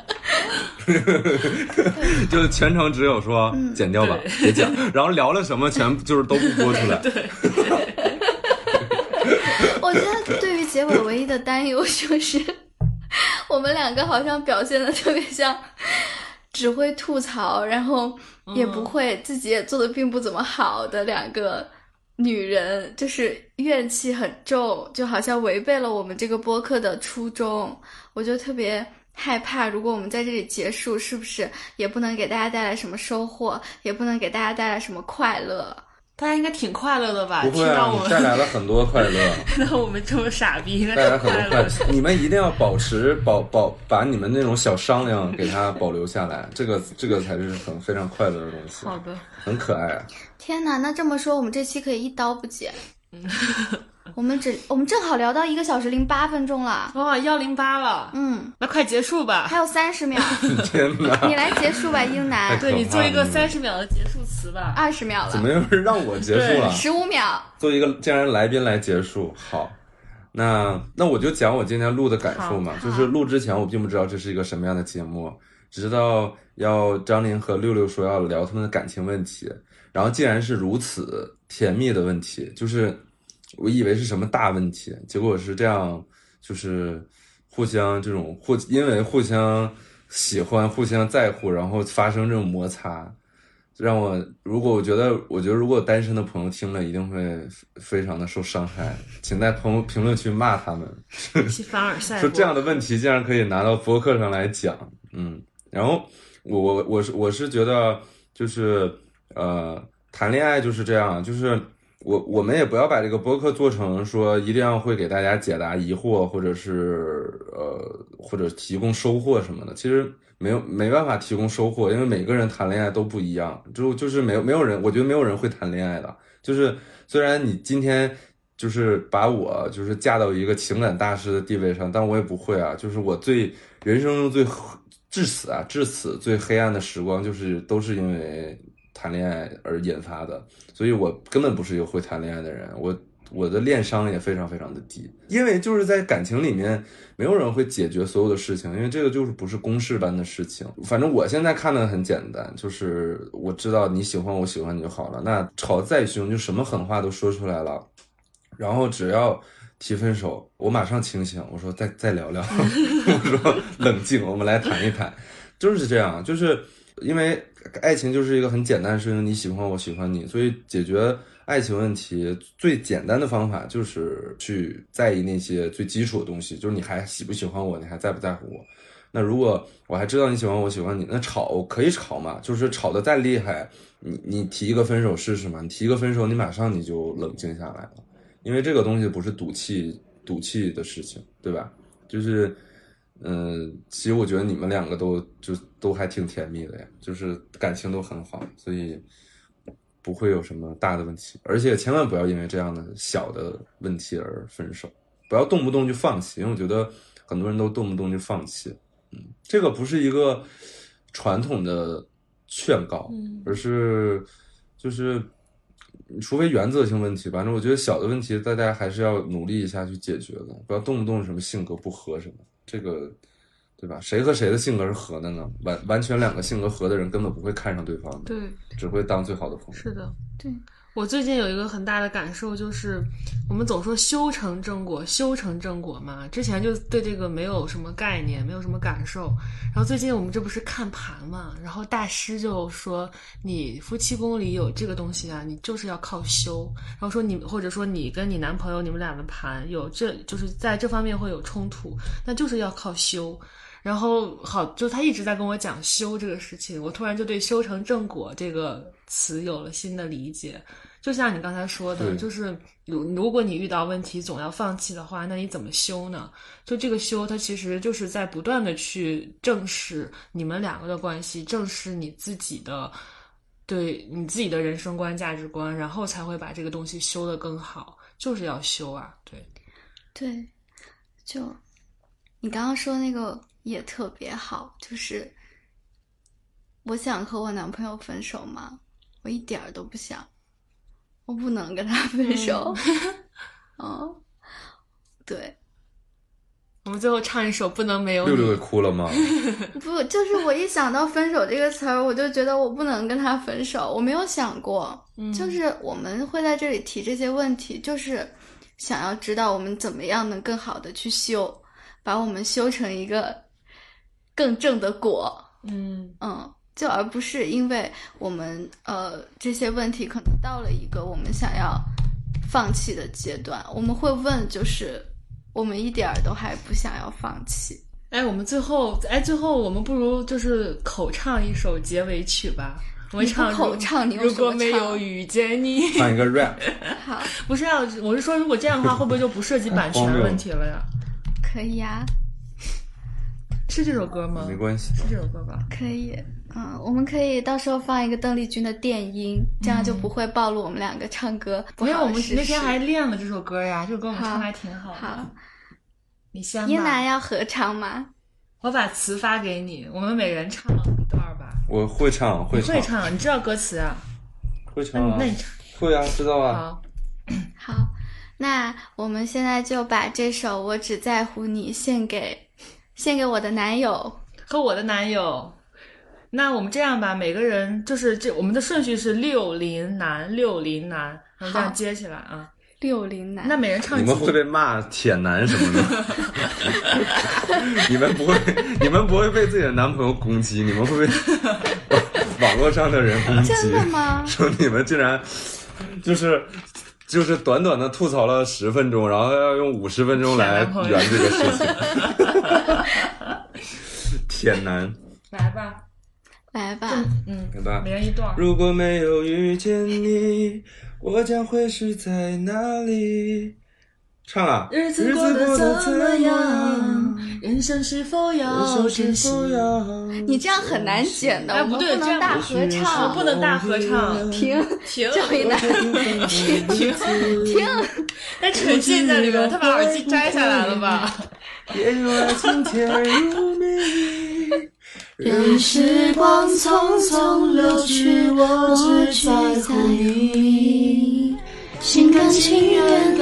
Speaker 2: 就全程只有说、嗯、剪掉吧，别讲，然后聊了什么全就是都不播出来。
Speaker 1: 对。
Speaker 3: 我觉得对于结尾唯一的担忧就是我们两个好像表现的特别像只会吐槽，然后也不会自己也做的并不怎么好的两个女人，就是怨气很重，就好像违背了我们这个播客的初衷。我就特别害怕，如果我们在这里结束，是不是也不能给大家带来什么收获，也不能给大家带来什么快乐。
Speaker 1: 大家应该挺快乐的吧？
Speaker 2: 不会啊，
Speaker 1: 听到我们
Speaker 2: 带来了很多快乐，
Speaker 1: 听到我们这么傻逼，应该
Speaker 2: 带来
Speaker 1: 挺快乐
Speaker 2: 很多快乐。你们一定要保持保保把你们那种小商量给它保留下来，这个这个才是很非常快乐的东西。
Speaker 1: 好的，
Speaker 2: 很可爱啊。
Speaker 3: 天哪，那这么说我们这期可以一刀不剪。我们只我们正好聊到一个小时零八分钟了。
Speaker 1: 哇，幺零八了，
Speaker 3: 嗯，
Speaker 1: 那快结束吧。
Speaker 3: 还有三十秒，
Speaker 2: 天哪！
Speaker 3: 你来结束吧，英男。
Speaker 1: 对，你做一个
Speaker 2: 可怕
Speaker 1: 三十秒的结束词吧。
Speaker 3: 二十秒了，
Speaker 2: 怎么又是让我结束了？
Speaker 3: 十五秒。
Speaker 2: 做一个既然来宾来结束，好，那那我就讲我今天录的感受嘛。
Speaker 3: 好
Speaker 2: 就是录之前我并不知道这是一个什么样的节目，只知道要张琳和六六说要聊他们的感情问题，然后既然是如此甜蜜的问题，就是我以为是什么大问题，结果是这样，就是互相这种互因为互相喜欢、互相在乎，然后发生这种摩擦，让我如果我觉得，我觉得如果单身的朋友听了，一定会非常的受伤害，请在朋友评论区骂他们，
Speaker 1: 凡尔赛
Speaker 2: 说这样的问题竟然可以拿到播客上来讲，嗯，然后我我我是我是觉得就是呃谈恋爱就是这样，就是我我们也不要把这个播客做成说一定要会给大家解答疑惑，或者是呃或者提供收获什么的，其实没有没办法提供收获，因为每个人谈恋爱都不一样，就就是没有没有人，我觉得没有人会谈恋爱的，就是虽然你今天就是把我就是架到一个情感大师的地位上，但我也不会啊，就是我最人生中最至此啊至此最黑暗的时光，就是都是因为谈恋爱而引发的，所以我根本不是一个会谈恋爱的人，我我的恋商也非常非常的低，因为就是在感情里面没有人会解决所有的事情，因为这个就是不是公式般的事情。反正我现在看的很简单，就是我知道你喜欢我喜欢你就好了，那吵再凶就什么狠话都说出来了，然后只要提分手我马上清醒，我说再再聊聊我说冷静，我们来谈一谈，就是这样，就是因为爱情就是一个很简单的事情，你喜欢我喜欢你，所以解决爱情问题最简单的方法就是去在意那些最基础的东西，就是你还喜不喜欢我，你还在不在乎我。那如果我还知道你喜欢我喜欢你，那吵可以吵嘛，就是吵得再厉害，你你提一个分手试试嘛，你提一个分手你马上你就冷静下来了，因为这个东西不是赌气赌气的事情，对吧？就是嗯，其实我觉得你们两个都就都还挺甜蜜的呀，就是感情都很好，所以不会有什么大的问题，而且千万不要因为这样的小的问题而分手，不要动不动就放弃，因为我觉得很多人都动不动就放弃，嗯，这个不是一个传统的劝告，
Speaker 1: 嗯，
Speaker 2: 而是就是除非原则性问题，反正我觉得小的问题大家还是要努力一下去解决的，不要动不动什么性格不合什么，这个对吧？谁和谁的性格是合的呢？完完全两个性格合的人根本不会看上对方的，
Speaker 1: 对，
Speaker 2: 只会当最好的朋友。
Speaker 1: 是的，
Speaker 3: 对。
Speaker 1: 我最近有一个很大的感受，就是我们总说修成正果，修成正果嘛，之前就对这个没有什么概念，没有什么感受。然后最近我们这不是看盘嘛，然后大师就说你夫妻宫里有这个东西啊，你就是要靠修。然后说你或者说你跟你男朋友你们俩的盘有这就是在这方面会有冲突，那就是要靠修。然后好，就他一直在跟我讲修这个事情，我突然就对修成正果这个词有了新的理解。就像你刚才说的，就是如如果你遇到问题总要放弃的话，那你怎么修呢？就这个修，它其实就是在不断的去正视你们两个的关系，正视你自己的对你自己的人生观价值观，然后才会把这个东西修得更好，就是要修啊。对
Speaker 3: 对，就你刚刚说那个也特别好，就是我想和我男朋友分手吗？我一点儿都不想，我不能跟他分手。嗯，哦，对。
Speaker 1: 我们最后唱一首《不能没有你》。
Speaker 2: 六六哭了吗？
Speaker 3: 不，就是我一想到分手这个词儿，我就觉得我不能跟他分手。我没有想过，
Speaker 1: 嗯，
Speaker 3: 就是我们会在这里提这些问题，就是想要知道我们怎么样能更好的去修，把我们修成一个更正的果。
Speaker 1: 嗯
Speaker 3: 嗯。就而不是因为我们呃这些问题可能到了一个我们想要放弃的阶段，我们会问，就是我们一点儿都还不想要放弃。
Speaker 1: 哎，我们最后哎最后我们不如就是口唱一首结尾曲吧。 我们唱
Speaker 3: 你不口唱你用
Speaker 1: 如
Speaker 3: 什么
Speaker 1: 果没有
Speaker 3: 唱
Speaker 1: 遇见你。
Speaker 2: 唱一个 rap。
Speaker 3: 好，
Speaker 1: 不是啊，我是说如果这样的话，会不会就不涉及版权问题了呀？
Speaker 3: 可以呀、
Speaker 1: 是这首歌吗？
Speaker 2: 没关系，
Speaker 1: 是这首歌吧？
Speaker 3: 可以。嗯，我们可以到时候放一个邓丽君的电音，这样就不会暴露我们两个唱歌不
Speaker 1: 因为我们
Speaker 3: 好的事实。
Speaker 1: 那天还练了这首歌呀，这首歌我们唱还挺好的。
Speaker 3: 好，
Speaker 1: 你先吧。
Speaker 3: 英男要合唱吗？
Speaker 1: 我把词发给你，我们每人唱一段吧。
Speaker 2: 我会唱，会唱，
Speaker 1: 你会唱，你知道歌词啊？
Speaker 2: 会唱啊，
Speaker 1: 那你唱。
Speaker 2: 会啊，知道啊。
Speaker 1: 好，
Speaker 3: 好，那我们现在就把这首《我只在乎你》献给献给我的男友
Speaker 1: 和我的男友。那我们这样吧，每个人就是这我们的顺序是六零男六零男，然后这样接起来啊。
Speaker 3: 六零男。
Speaker 1: 那每人唱几
Speaker 2: 你们会被骂铁男什么的？你们不会，你们不会被自己的男朋友攻击，你们会被网络上的人攻击。
Speaker 3: 真的吗？
Speaker 2: 说你们竟然就是就是短短的吐槽了十分钟，然后要用五十分钟来圆这个事情。铁男，
Speaker 1: 来吧，
Speaker 3: 来吧，
Speaker 1: 嗯，
Speaker 2: 来吧，
Speaker 1: 每人一段。
Speaker 2: 如果没有遇见你，我将会是在哪里？唱啊！
Speaker 1: 日子过得怎么样？人生是否要珍惜？
Speaker 3: 你这样很难剪的，
Speaker 1: 哎，
Speaker 3: 我们
Speaker 1: 不对，
Speaker 3: 不能大合唱，
Speaker 1: 不能大合唱。
Speaker 3: 停
Speaker 1: 停，
Speaker 3: 赵一楠，
Speaker 1: 停停
Speaker 3: 停！
Speaker 1: 但沉浸在里面，他把耳机摘下来了吧？
Speaker 2: 也有爱情甜如蜜。
Speaker 3: 任时光匆匆流去，我只在乎你，心甘情愿